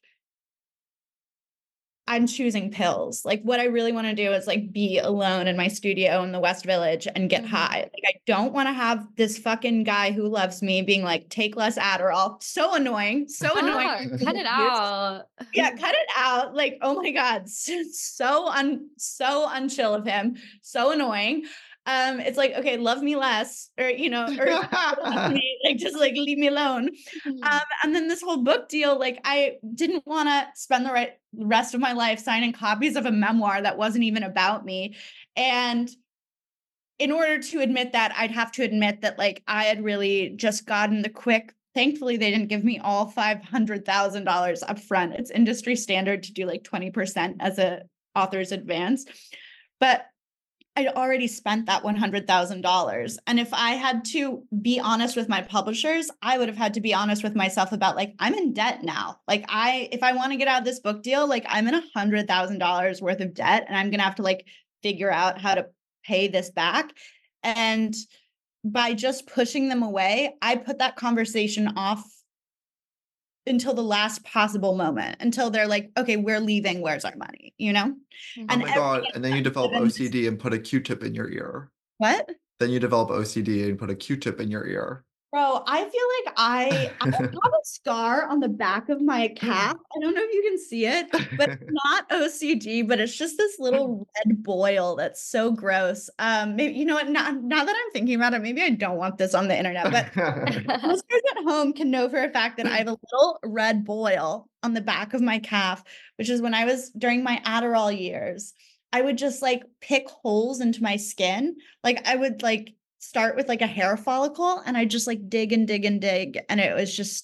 I'm choosing pills. Like what I really want to do is like be alone in my studio in the West Village and get Mhm. high. Like I don't want to have this fucking guy who loves me being like, take less Adderall. So annoying. So Ah, annoying. cut it out. Yeah, cut it out. Like, oh my God, so un so unchill of him, so annoying. Um, it's like, okay, love me less, or you know, or love me, like just like leave me alone. Um, and then this whole book deal, like I didn't want to spend the right rest of my life signing copies of a memoir that wasn't even about me. And in order to admit that, I'd have to admit that like I had really just gotten the quick. Thankfully, they didn't give me all five hundred thousand dollars up front. It's industry standard to do like twenty percent as a author's advance. But I'd already spent that one hundred thousand dollars. And if I had to be honest with my publishers, I would have had to be honest with myself about like, I'm in debt now. Like I, if I want to get out of this book deal, like I'm in a hundred thousand dollars worth of debt and I'm going to have to like figure out how to pay this back. And by just pushing them away, I put that conversation off until the last possible moment, until they're like, okay, we're leaving. Where's our money? You know? Oh And my god! everything And then you develop within O this- C D and put a Q-tip in your ear. What? Then you develop O C D and put a Q-tip in your ear. Bro, I feel like I, I have a scar on the back of my calf. I don't know if you can see it, but it's not O C D, but it's just this little red boil that's so gross. Um, maybe you know what? Now, now that I'm thinking about it, maybe I don't want this on the internet, but listeners at home can know for a fact that I have a little red boil on the back of my calf, which is when I was during my Adderall years, I would just like pick holes into my skin. Like I would like start with like a hair follicle and I just like dig and dig and dig. And it was just,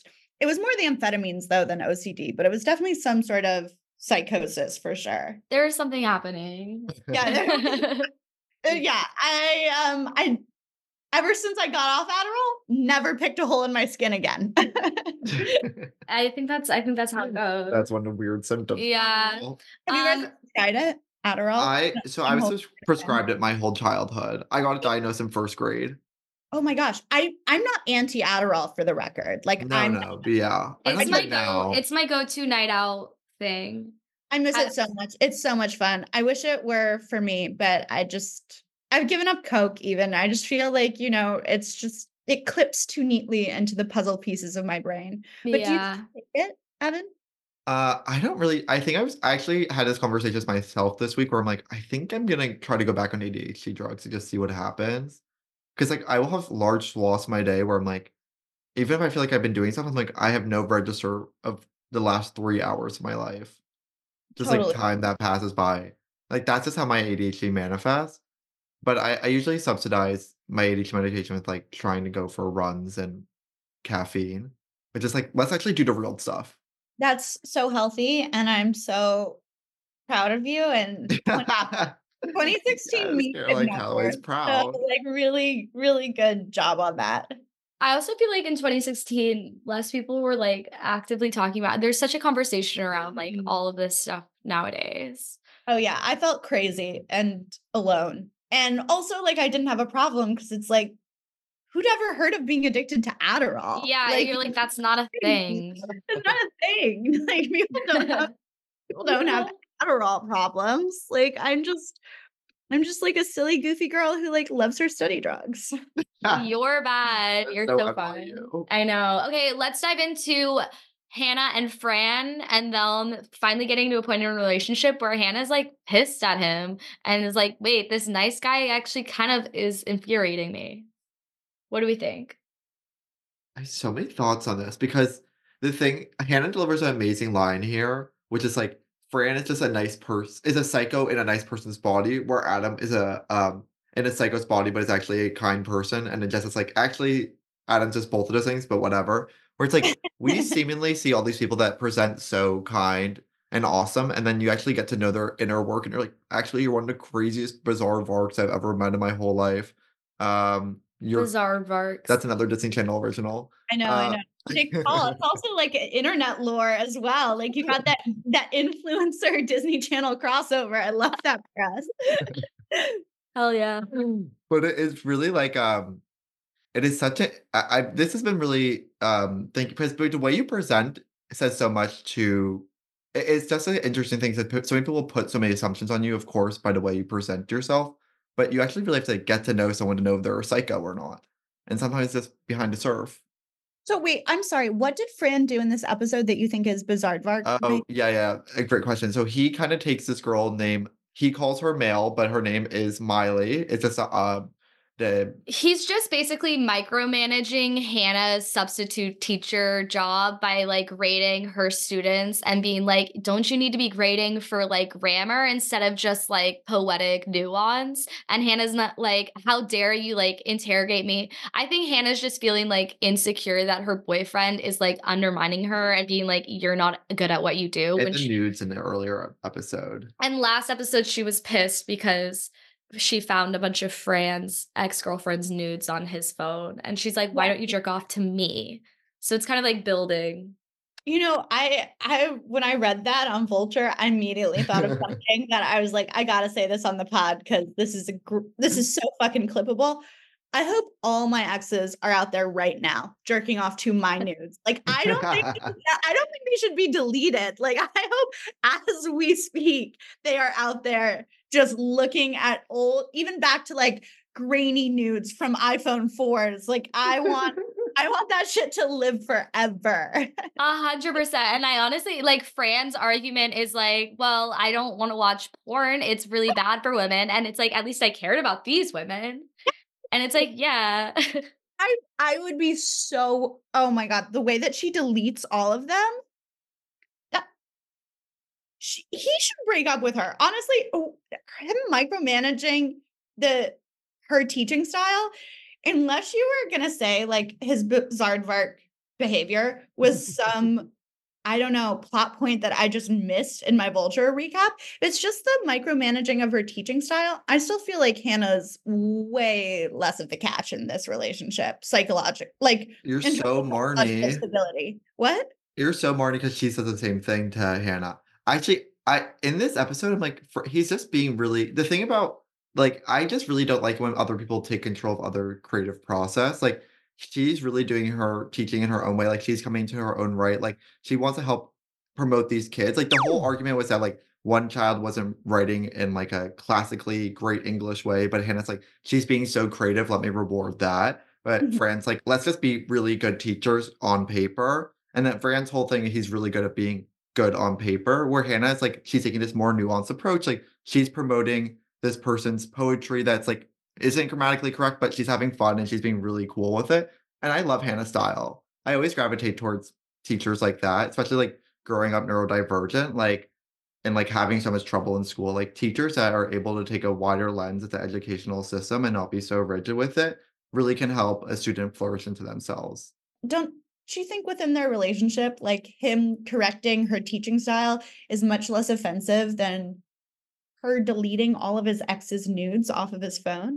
It was more the amphetamines though than O C D, but it was definitely some sort of psychosis for sure. There's something happening. Yeah. Uh, yeah, I um I ever since I got off Adderall, never picked a hole in my skin again. I think that's I think that's how it goes. That's one of the weird symptoms. Yeah. Have you guys Um, tried it? Adderall? I so I I'm was hoping- pres- prescribed it my whole childhood. I got diagnosed in first grade. Oh my gosh. I I'm not anti Adderall for the record. Like No, I'm no, but yeah. I it's like my it now. go, it's my go-to night out thing. I miss I- it so much. It's so much fun. I wish it were for me, but I just I've given up Coke even. I just feel like, you know, it's just it clips too neatly into the puzzle pieces of my brain. But Yeah. do you take it, Evan? Uh, I don't really. I think I was I actually had this conversation with myself this week where I'm like, I think I'm gonna try to go back on A D H D drugs to just see what happens. Because like I will have large swaths of my day where I'm like, even if I feel like I've been doing something, like I have no register of the last three hours of my life. Just Totally. like time that passes by. Like that's just how my A D H D manifests. But I, I usually subsidize my A D H D medication with like trying to go for runs and caffeine. But just like let's actually do the real stuff. That's so healthy, and I'm so proud of you. And twenty sixteen Yes, me Caroline could Calloway's never. proud. So, like really, really good job on that. I also feel like in twenty sixteen, less people were like actively talking about. There's such a conversation around like all of this stuff nowadays. Oh yeah, I felt crazy and alone. And also like I didn't have a problem because it's like, who'd ever heard of being addicted to Adderall? Yeah, you're like that's not a thing. It's not a thing. Like people don't have people don't have Adderall problems. Like I'm just I'm just like a silly goofy girl who like loves her study drugs. You're bad. You're So so, am I, fun. you. I know. Okay, let's dive into Hannah and Fran and them finally getting to a point in a relationship where Hannah's like pissed at him and is like, wait, this nice guy actually kind of is infuriating me. What do we think? I have so many thoughts on this because the thing Hannah delivers an amazing line here, which is like Fran is just a nice person, is a psycho in a nice person's body, where Adam is a um in a psycho's body, but is actually a kind person. And then Jess is like, actually, Adam's just both of those things, but whatever. Where it's like we seemingly see all these people that present so kind and awesome, and then you actually get to know their inner work, and you're like, actually, you're one of the craziest bizarre varks I've ever met in my whole life. Um, you're Bizarre Varks. that's another Disney Channel original. I know, I Uh, know. Jake Paul. It's also like internet lore as well. Like you got that that influencer Disney Channel crossover. I love that press. Hell yeah. But it is really like um it is such a I, I this has been really um thank you because the way you present says so much to it- it's just an interesting thing that put- so many people put so many assumptions on you, of course, by the way you present yourself, but you actually really have to get to know someone to know if they're a psycho or not. And sometimes it's behind the surf. So wait, I'm sorry. What did Fran do in this episode that you think is bizarre? Vark? Oh, yeah, yeah. A great question. So he kind of takes this girl named he calls her Male, but her name is Miley. It's just uh the He's just basically micromanaging Hannah's substitute teacher job by like rating her students and being like, don't you need to be grading for like grammar instead of just like poetic nuance? And Hannah's not like, how dare you like interrogate me? I think Hannah's just feeling like insecure that her boyfriend is like undermining her and being like, you're not good at what you do. in When the she, nudes in the earlier episode. and last episode, she was pissed because she found a bunch of Fran's ex-girlfriend's nudes on his phone. And she's like, why don't you jerk off to me? So it's kind of like building. You know, I I when I read that on Vulture, I immediately thought of something that I was like, I gotta say this on the pod because this is a gr- this is so fucking clippable. I hope all my exes are out there right now jerking off to my nudes. Like I don't think I don't think they should be deleted. Like I hope as we speak, they are out there just looking at old, even back to like grainy nudes from iPhone fours. Like I want I want that shit to live forever. A hundred percent. And I honestly like Fran's argument is like, well, I don't want to watch porn. It's really bad for women. And it's like, at least I cared about these women. And it's like, yeah. I I would be so, oh my God, the way that she deletes all of them. That she, he should break up with her. Honestly, oh, him micromanaging the her teaching style, unless you were gonna say like his Zardvark behavior was some, I don't know, plot point that I just missed in my Vulture recap. It's just the micromanaging of her teaching style. I still feel like Hannah's way less of the catch in this relationship, psychological, like You're in terms so of psychological Marnie. stability. What? You're so Marnie because she says the same thing to Hannah. Actually, I in this episode, I'm like, for, he's just being really. The thing about like, I just really don't like when other people take control of other creative process. Like, she's really doing her teaching in her own way. Like, she's coming to her own right. Like, she wants to help promote these kids. Like, the whole argument was that like one child wasn't writing in like a classically great English way, but Hannah's like, she's being so creative. Let me reward that. But Mhm. Fran's like, let's just be really good teachers on paper. And then Fran's whole thing, he's really good at being good on paper. Where Hannah is like, she's taking this more nuanced approach. Like, she's promoting this person's poetry that's like isn't grammatically correct, but she's having fun and she's being really cool with it. And I love Hannah's style. I always gravitate towards teachers like that, especially like growing up neurodivergent, like and like having so much trouble in school. Like teachers that are able to take a wider lens at the educational system and not be so rigid with it really can help a student flourish into themselves. Don't you think within their relationship, like him correcting her teaching style is much less offensive than her deleting all of his ex's nudes off of his phone?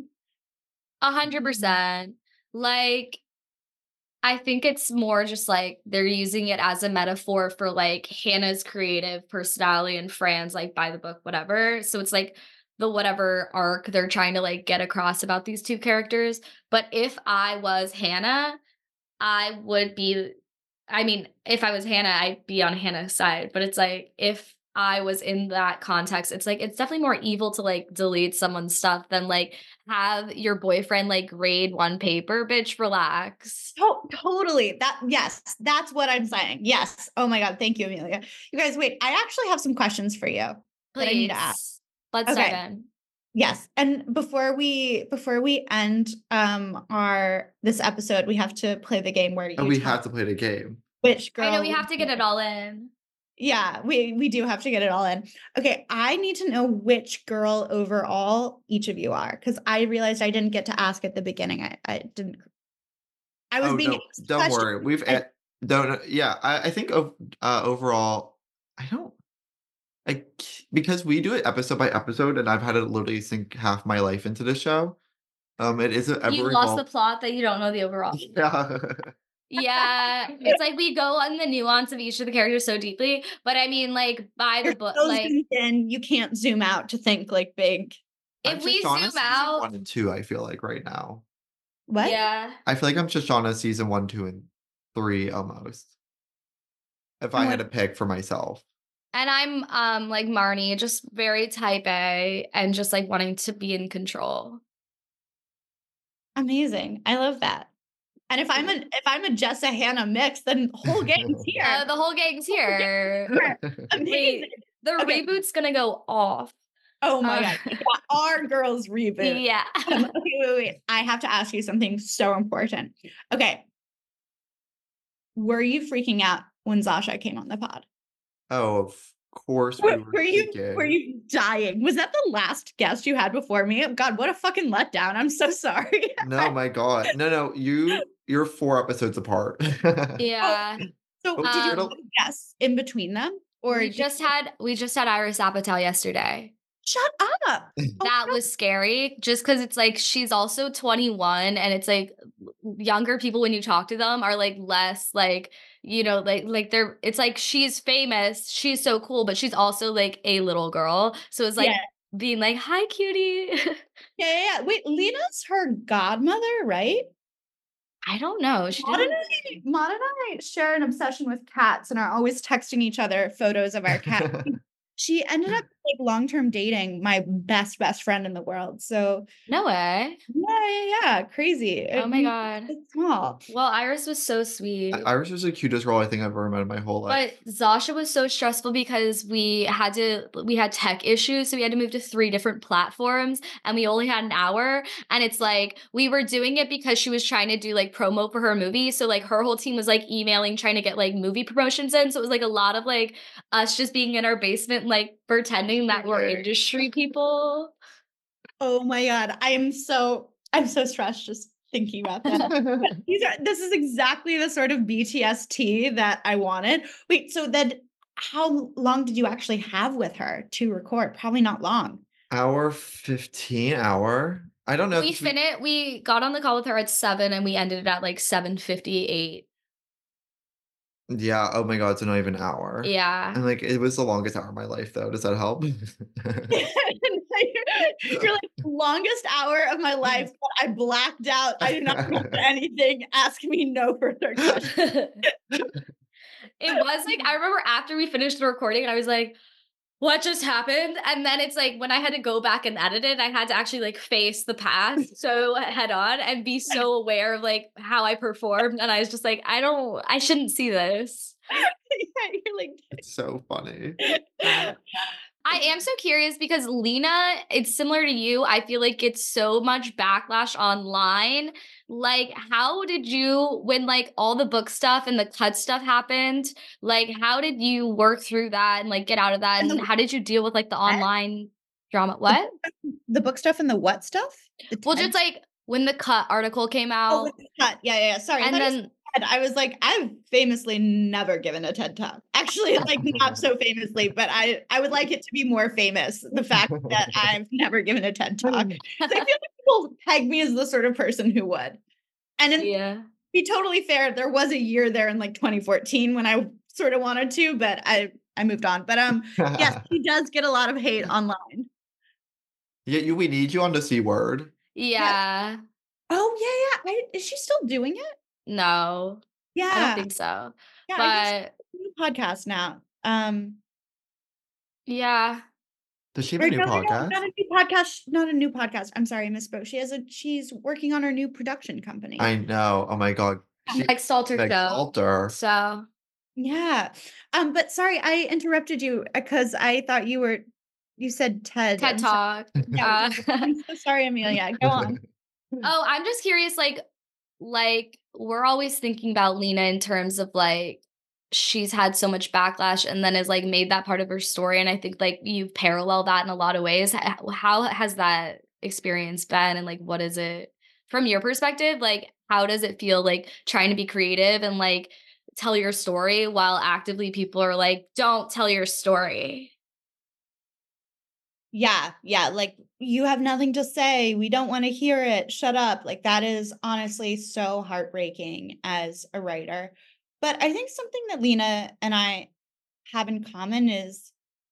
A hundred percent. Like, I think it's more just like they're using it as a metaphor for like Hannah's creative personality and Fran's like by the book, whatever. So it's like the whatever arc they're trying to like get across about these two characters. But if I was Hannah, I would be, I mean, if I was Hannah, I'd be on Hannah's side. But it's like if I was in that context, it's like it's definitely more evil to like delete someone's stuff than like have your boyfriend like grade one paper. Bitch, relax. Oh, totally. That yes, that's what I'm saying. Yes. Oh my God. Thank you, Amelia. You guys, wait. I actually have some questions for you that I need to ask. Please. Let's Okay. dive in. Yes. And before we before we end um our this episode, we have to play the game where you And we tell have to play the game. which girl I know we have to get it all in. Yeah, we we do have to get it all in. Okay, I need to know which girl overall each of you are because I realized I didn't get to ask at the beginning. I, I didn't. I was Oh being no, asked don't questions. worry. We've I- uh, don't yeah, I, I think of uh overall I don't like because we do it episode by episode and I've had to literally sink half my life into this show. Um it is a ever You lost the evol- plot that you don't know the overall. Yeah. Yeah, it's like we go on the nuance of each of the characters so deeply, but I mean, like by You're the book, so like zoomed in, you can't zoom out to think like big. I'm if we Shoshana zoom season out, one and two, I feel like right now. What? yeah, I feel like I'm Shoshana season one, two, and three almost. If I I'm had like- to pick for myself. and I'm um like Marnie, just very type A and just like wanting to be in control. Amazing. I love that. And if I'm a if I'm a Jessa Hannah mix, then whole gang's here. Uh, the whole gang's here. Amazing. Wait, the Okay. reboot's gonna go off. Oh my Uh, God. Yeah, our girls reboot. Yeah. Um, okay, wait, wait. I have to ask you something so important. Okay. Were you freaking out when Zasha came on the pod? Oh, of course we Were, were, were you thinking. were you dying? Was that the last guest you had before me? God, what a fucking letdown. I'm so sorry. No, my God. No, no, you you're four episodes apart. Yeah. So Oh, did you um, have guests in between them? Or we did- just had we just had Iris Apatow yesterday. shut up. Oh, That no. was scary just because it's like she's also twenty-one and it's like younger people when you talk to them are like less like you know like like they're it's like she's famous, she's so cool, but she's also like a little girl, so it's like Yeah. being like hi cutie. Yeah, yeah, yeah. Wait, Lena's her godmother, right? I don't know, she Maud and, didn't, I, Maud and I share an obsession with cats and are always texting each other photos of our cat. She ended up like long-term dating my best best friend in the world. So no way. yeah, yeah, yeah. Crazy. Oh It- my god. It's small. Well, Iris was so sweet. Iris was the cutest girl I think I've ever met in my whole life. But Zasha was so stressful because we had to we had tech issues, so we had to move to three different platforms and we only had an hour. And it's like we were doing it because she was trying to do like promo for her movie. So like her whole team was like emailing, trying to get like movie promotions in. So it was like a lot of like us just being in our basement, like pretending that we're industry people. Oh my god. I am so I'm so stressed just thinking about that. These are, this is exactly the sort of B T S tea that I wanted. Wait, so then how long did you actually have with her to record? Probably not long. Hour fifteen hour. I don't know. We if we- finished. We got on the call with her at seven, and we ended it at like seven fifty-eight. Yeah. Oh my God. So not even an hour. Yeah. And like it was the longest hour of my life though. Does that help? You're like longest hour of my life, but I blacked out. I do not remember anything. Ask me no further questions. It was like, I remember after we finished the recording, and I was like, what just happened? And then it's like when I had to go back and edit it, I had to actually like face the past so head on and be so aware of like how I performed. And I was just like, I don't, I shouldn't see this. Yeah, you're like, It's so funny. I am so curious because Lena, it's similar to you. I feel like it's so much backlash online. Like, how did you, when like all the book stuff and the cut stuff happened, like, how did you work through that and like get out of that? And And the- how did you deal with like the online drama? What? the book stuff and the what stuff? The Well, TED just like when the cut article came Oh, out, with the cut. Yeah, yeah, yeah. Sorry. I and thought you said then TED. I was like, I've famously never given a TED talk. Actually, like not so famously, but I I would like it to be more famous. The fact that I've never given a TED talk. 'Cause I feel like people peg me as the sort of person who would. And in, yeah. be totally fair, there was a year there in like twenty fourteen when I sort of wanted to, but I I moved on. But um, yes, he does get a lot of hate online. Yeah, you we need you on the C word. Yeah. Oh yeah, yeah. I, is she still doing it? No, Yeah, I don't think so. yeah. I think But she's doing a podcast now. Um, yeah. Does she have a or new no, no, no, podcast? not a new podcast. Not a new podcast. I'm sorry, I misspoke. She has a. She's working on her new production company. I know. Oh my God. She, Like Salter like Show. Salter. So Yeah. Um, but sorry, I interrupted you because I thought you were you said TED. TED I'm so- Talk. Yeah, Uh, I'm so sorry, Amelia. Go on. oh, I'm just curious, like, like we're always thinking about Lena in terms of like she's had so much backlash and then has like made that part of her story. And I think like you parallel that in a lot of ways. H- How has that experience been? And like, what is it from your perspective? Like, how does it feel like trying to be creative and like tell your story while actively people are like, don't tell your story? Yeah, yeah. Like you have nothing to say. We don't want to hear it. Shut up. Like that is honestly so heartbreaking as a writer. But I think something that Lena and I have in common is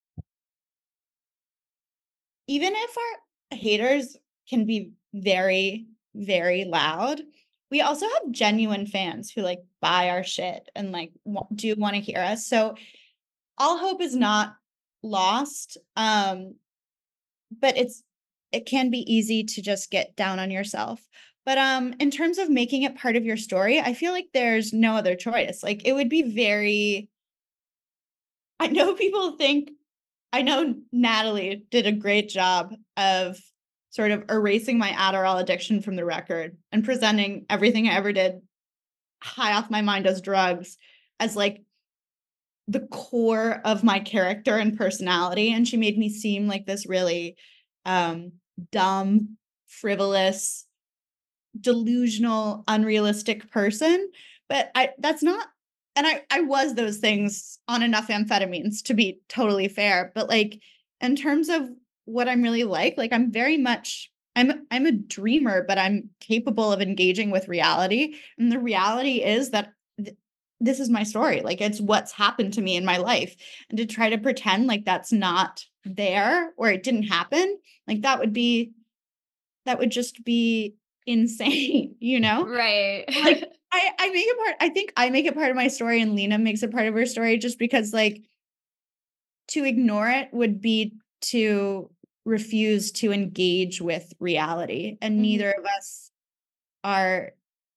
even if our haters can be very, very loud, we also have genuine fans who like buy our shit and like w- do want to hear us. So all hope is not lost. Um, but it's it can be easy to just get down on yourself. But um, in terms of making it part of your story, I feel like there's no other choice. Like it would be very. I know people think. I know Natalie did a great job of sort of erasing my Adderall addiction from the record and presenting everything I ever did high off my mind as drugs as like the core of my character and personality. And she made me seem like this really um, dumb, frivolous, delusional, unrealistic person. But I that's not, and I, I was those things on enough amphetamines to be totally fair. But like in terms of what I'm really like, like I'm very much I'm I'm a dreamer, but I'm capable of engaging with reality. And the reality is that th- this is my story. Like it's what's happened to me in my life. And to try to pretend like that's not there or it didn't happen, like that would be that would just be insane, you know? Right. Like I, I make it part, I think I make it part of my story and Lena makes it part of her story just because like to ignore it would be to refuse to engage with reality. And Mhm. neither of us are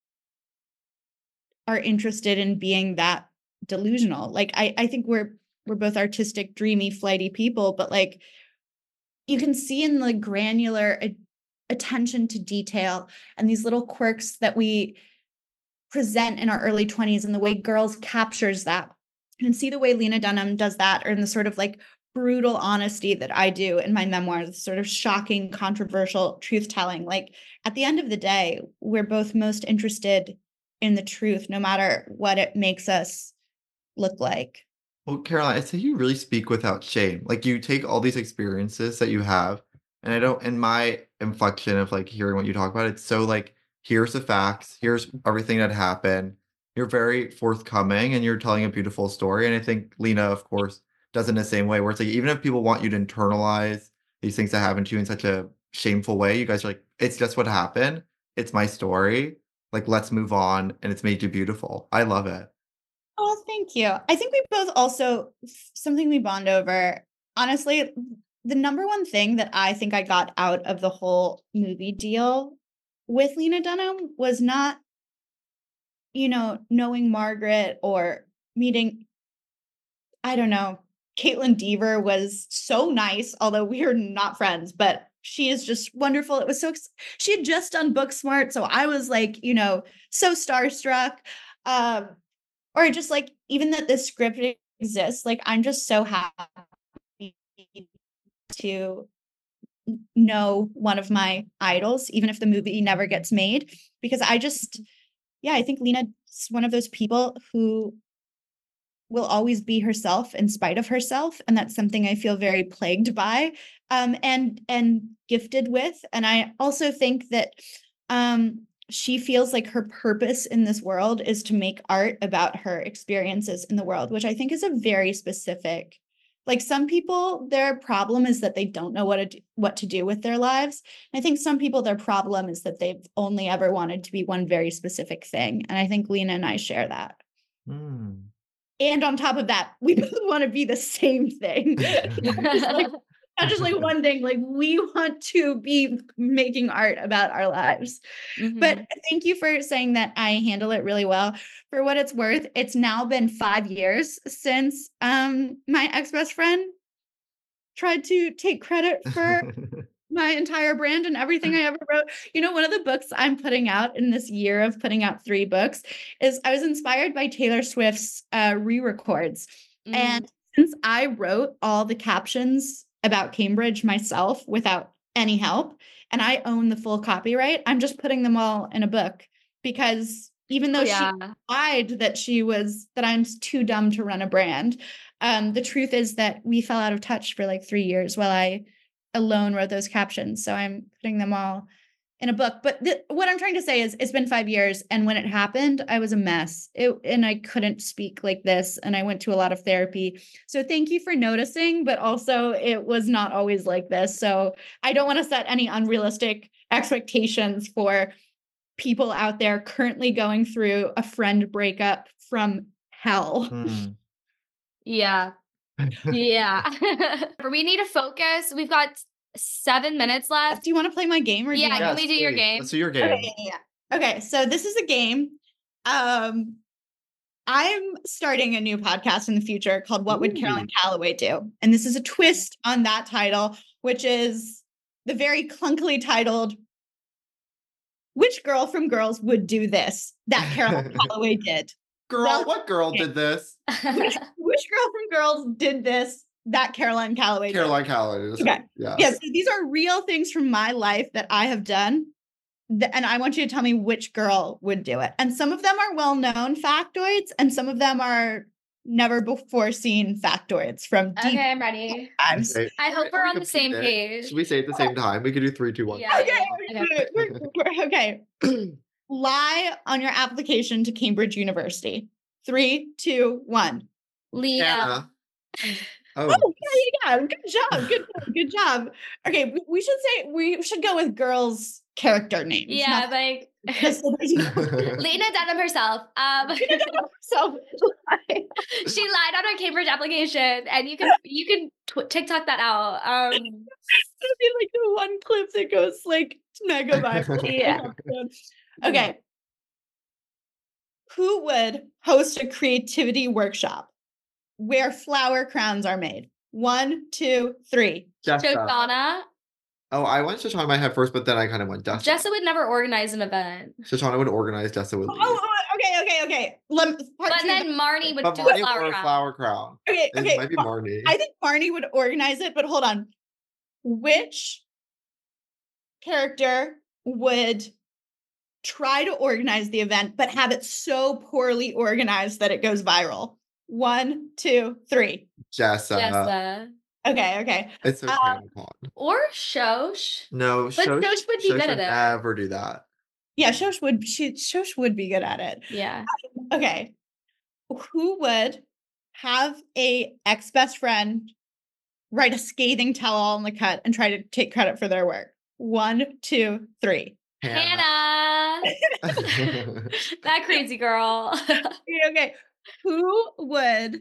are interested in being that delusional. Like I, I think we're we're both artistic, dreamy, flighty people, but like you can see in the granular a- attention to detail and these little quirks that we present in our early twenties and the way Girls captures that. You can see the way Lena Dunham does that, or in the sort of like brutal honesty that I do in my memoirs, sort of shocking, controversial truth telling. Like at the end of the day, we're both most interested in the truth, no matter what it makes us look like. Well, Caroline, I say you really speak without shame. Like you take all these experiences that you have, and I don't, in my inflection of like hearing what you talk about, it's so like, here's the facts, here's everything that happened. You're very forthcoming and you're telling a beautiful story. And I think Lena, of course, does in the same way, where it's like, even if people want you to internalize these things that happen to you in such a shameful way, you guys are like, it's just what happened. It's my story. Like, let's move on. And it's made you beautiful. I love it. Oh, thank you. I think we both also, something we bond over, honestly, the number one thing that I think I got out of the whole movie deal with Lena Dunham was not, you know, knowing Margaret or meeting, I don't know, Caitlin Dever was so nice, although we are not friends, but she is just wonderful. It was so, she had just done Booksmart. So I was like, you know, so starstruck. Um, or just like, even that this script exists, like, I'm just so happy to know one of my idols, even if the movie never gets made, because I just, yeah, I think Lena's one of those people who will always be herself in spite of herself. And that's something I feel very plagued by, um, and, and gifted with. And I also think that, um, she feels like her purpose in this world is to make art about her experiences in the world, which I think is a very specific, like some people, their problem is that they don't know what to do, what to do with their lives. And I think some people, their problem is that they've only ever wanted to be one very specific thing. And I think Lena and I share that. Mm. And on top of that, we both want to be the same thing. like, not just like one thing, like we want to be making art about our lives. Mm-hmm. But thank you for saying that I handle it really well. For what it's worth, it's now been five years since um, my ex-best friend tried to take credit for my entire brand and everything I ever wrote. You know, one of the books I'm putting out in this year of putting out three books is I was inspired by Taylor Swift's uh, re-records. Mm. And since I wrote all the captions about Cambridge myself without any help, and I own the full copyright, I'm just putting them all in a book, because even though oh, yeah. she lied that she was, that I'm too dumb to run a brand, um, the truth is that we fell out of touch for like three years while I alone wrote those captions. So I'm putting them all in a book. But th- what I'm trying to say is it's been five years. And when it happened, I was a mess. It, and I couldn't speak like this. And I went to a lot of therapy. So thank you for noticing. But also it was not always like this. So I don't want to set any unrealistic expectations for people out there currently going through a friend breakup from hell. Hmm. Yeah. Yeah. We need to focus. We've got seven minutes left. Do you want to play my game? Or yeah, do you can want we do your game? Let's do your game. Okay, yeah. Okay, so this is a game. Um, I'm starting a new podcast in the future called What Would Caroline Calloway Do? And this is a twist on that title, which is the very clunkily titled, Which Girl from Girls Would Do This? That Caroline Calloway did. Girl, well, what girl did this? Which, which girl from Girls did this? That Caroline Calloway. Caroline Calloway. Okay. Yeah. Yeah. So these are real things from my life that I have done. Th- and I want you to tell me which girl would do it. And some of them are well-known factoids, and some of them are never before seen factoids from deep. Okay, I'm ready. Okay. I hope we're on the same it. page. Should we say it at the same time? We could do three, two, one. Yeah, okay. yeah, yeah. We're, we're, okay. Lie on your application to Cambridge University. Three, two, one. Leah. Yeah. Oh, oh yeah, yeah, good job, good, good job. Okay, we, we should say we should go with girls' character names. Yeah, not, like no... Lena Dunham herself. Um, Lena Dunham herself. She lied on her Cambridge application, and you can you can tw- TikTok that out. Um, It'll be like the one clip that goes like mega viral. Yeah. Okay. Who would host a creativity workshop where flower crowns are made? One, two, three. Shoshana. Oh, I went Shoshana in my head first, but then I kind of went Jessa. Jessa would never organize an event. Shoshana would organize, Jessa would Oh, lead. oh, oh, okay, okay, okay. Let, part But two then Marnie would But do Marnie a flower wore a crown. flower crown. okay, It okay. might be Mar- Marnie. I think Marnie would organize it, but hold on. Which character would try to organize the event, but have it so poorly organized that it goes viral? One, two, three. Jessa. Jessa. Okay, okay. It's okay, Um, Nicole. Or Shosh. No, But Shosh, Shosh would be Shosh good would at it. never do that. Yeah, Shosh would she Shosh would be good at it. Yeah. Okay. Who would have a ex-best friend write a scathing tell-all on the cut and try to take credit for their work? One, two, three. Hannah. That crazy girl. Okay, okay. Who would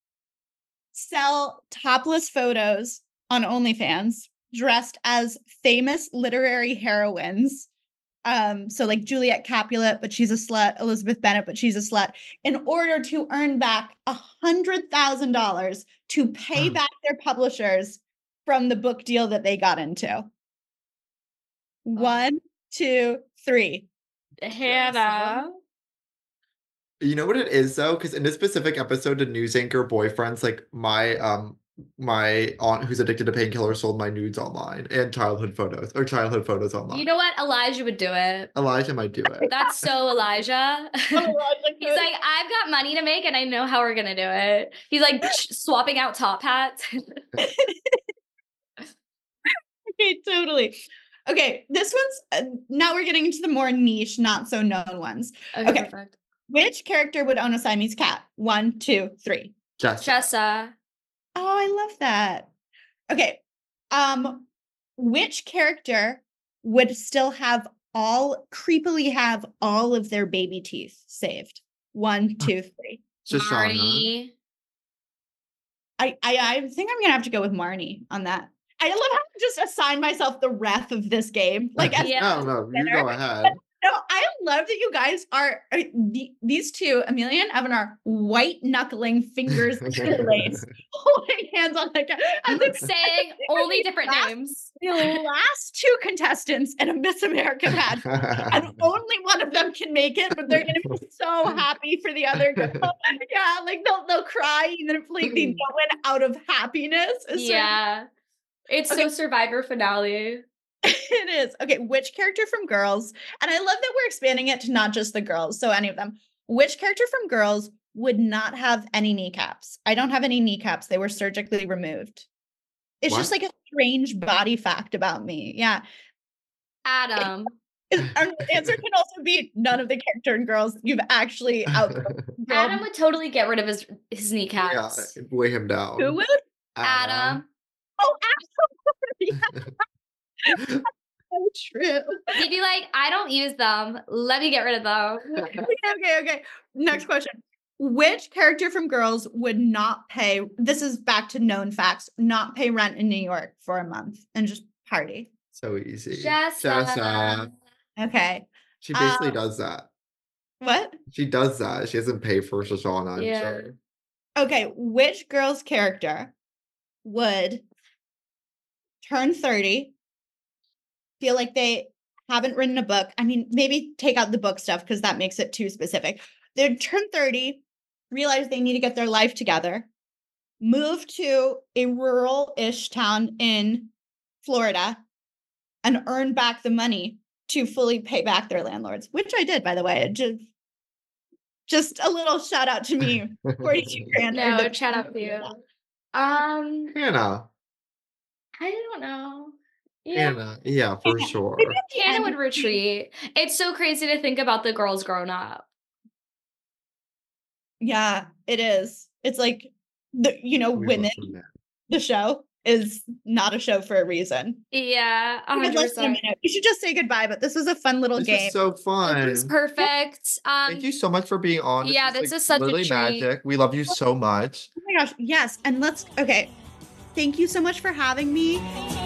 sell topless photos on OnlyFans dressed as famous literary heroines? Um, so like Juliet Capulet, but she's a slut, Elizabeth Bennet, but she's a slut, in order to earn back a hundred thousand dollars to pay back their publishers from the book deal that they got into. One, two, three. Hannah. You know what it is though? Because in this specific episode of News Anchor Boyfriends, like my um my aunt who's addicted to painkillers sold my nudes online and childhood photos or childhood photos online. You know what? Elijah would do it. Elijah might do it. That's so Elijah. He's like, I've got money to make and I know how we're gonna do it. He's like swapping out top hats. Okay, totally. Okay, this one's uh, now we're getting into the more niche, not so known ones. Okay, Okay. perfect. Which character would own a Siamese cat? One, two, three. Jessa. Jessa. Oh, I love that. Okay. Um, which character would still have all creepily have all of their baby teeth saved? One, two, three. Shoshana. Marnie. I, I I think I'm gonna have to go with Marnie on that. I love how I just assign myself the ref of this game. Like, as, Yeah. No, no, you Better. go ahead. no, I love that you guys are uh, the, these two, Amelia and Evan, are white knuckling fingers interlaced, holding hands on the. I'm As if saying only different last- names. the last two contestants in a Miss America pageant, and only one of them can make it, but they're gonna be so happy for the other girl. Yeah, like they'll they'll cry even if like they don't win out of happiness. It's sort of- Yeah. It's Okay. so Survivor finale. It is. Okay, which character from Girls, and I love that we're expanding it to not just the girls, so any of them. Which character from Girls would not have any kneecaps? I don't have any kneecaps. They were surgically removed. It's What? just like a strange body fact about me. Yeah. Adam. Is- Our answer can also be none of the character in Girls you've actually outgrown. Adam would totally get rid of his his Yeah, kneecaps. weigh him down. Who would? Adam. Oh, absolutely. So true. He'd be like, I don't use them. Let me get rid of them. Okay, okay, okay. Next question. Which character from Girls would not pay? This is back to known facts. Not pay rent in New York for a month and just party. So easy. Jessa. Jessa. Okay. She basically Um, does that. What? She does that. She doesn't pay for Shoshana, I'm Yeah. sure. Okay. Which girl's character would turn thirty, feel like they haven't written a book? I mean, maybe take out the book stuff because that makes it too specific. They'd turn thirty, realize they need to get their life together, move to a rural-ish town in Florida, and earn back the money to fully pay back their landlords, which I did, by the way. Just, just a little shout out to me. forty-two grand. No, earned shout out to you. Um, Hannah. I don't know. Yeah. Hannah. Yeah, for sure. Hannah would retreat. It's so crazy to think about the girls grown up. Yeah, it is. It's like the you know, We Women, love that. the show is not a show for a reason. Yeah, a Okay, hundred less than a percent. minute. We should just say goodbye, but this was a fun little This game. is so fun. It was perfect. Um, Thank you so much for being on. yeah, is, this like, is such a literally treat. magic. We love you so much. Oh my gosh, yes. And let's okay. Thank you so much for having me.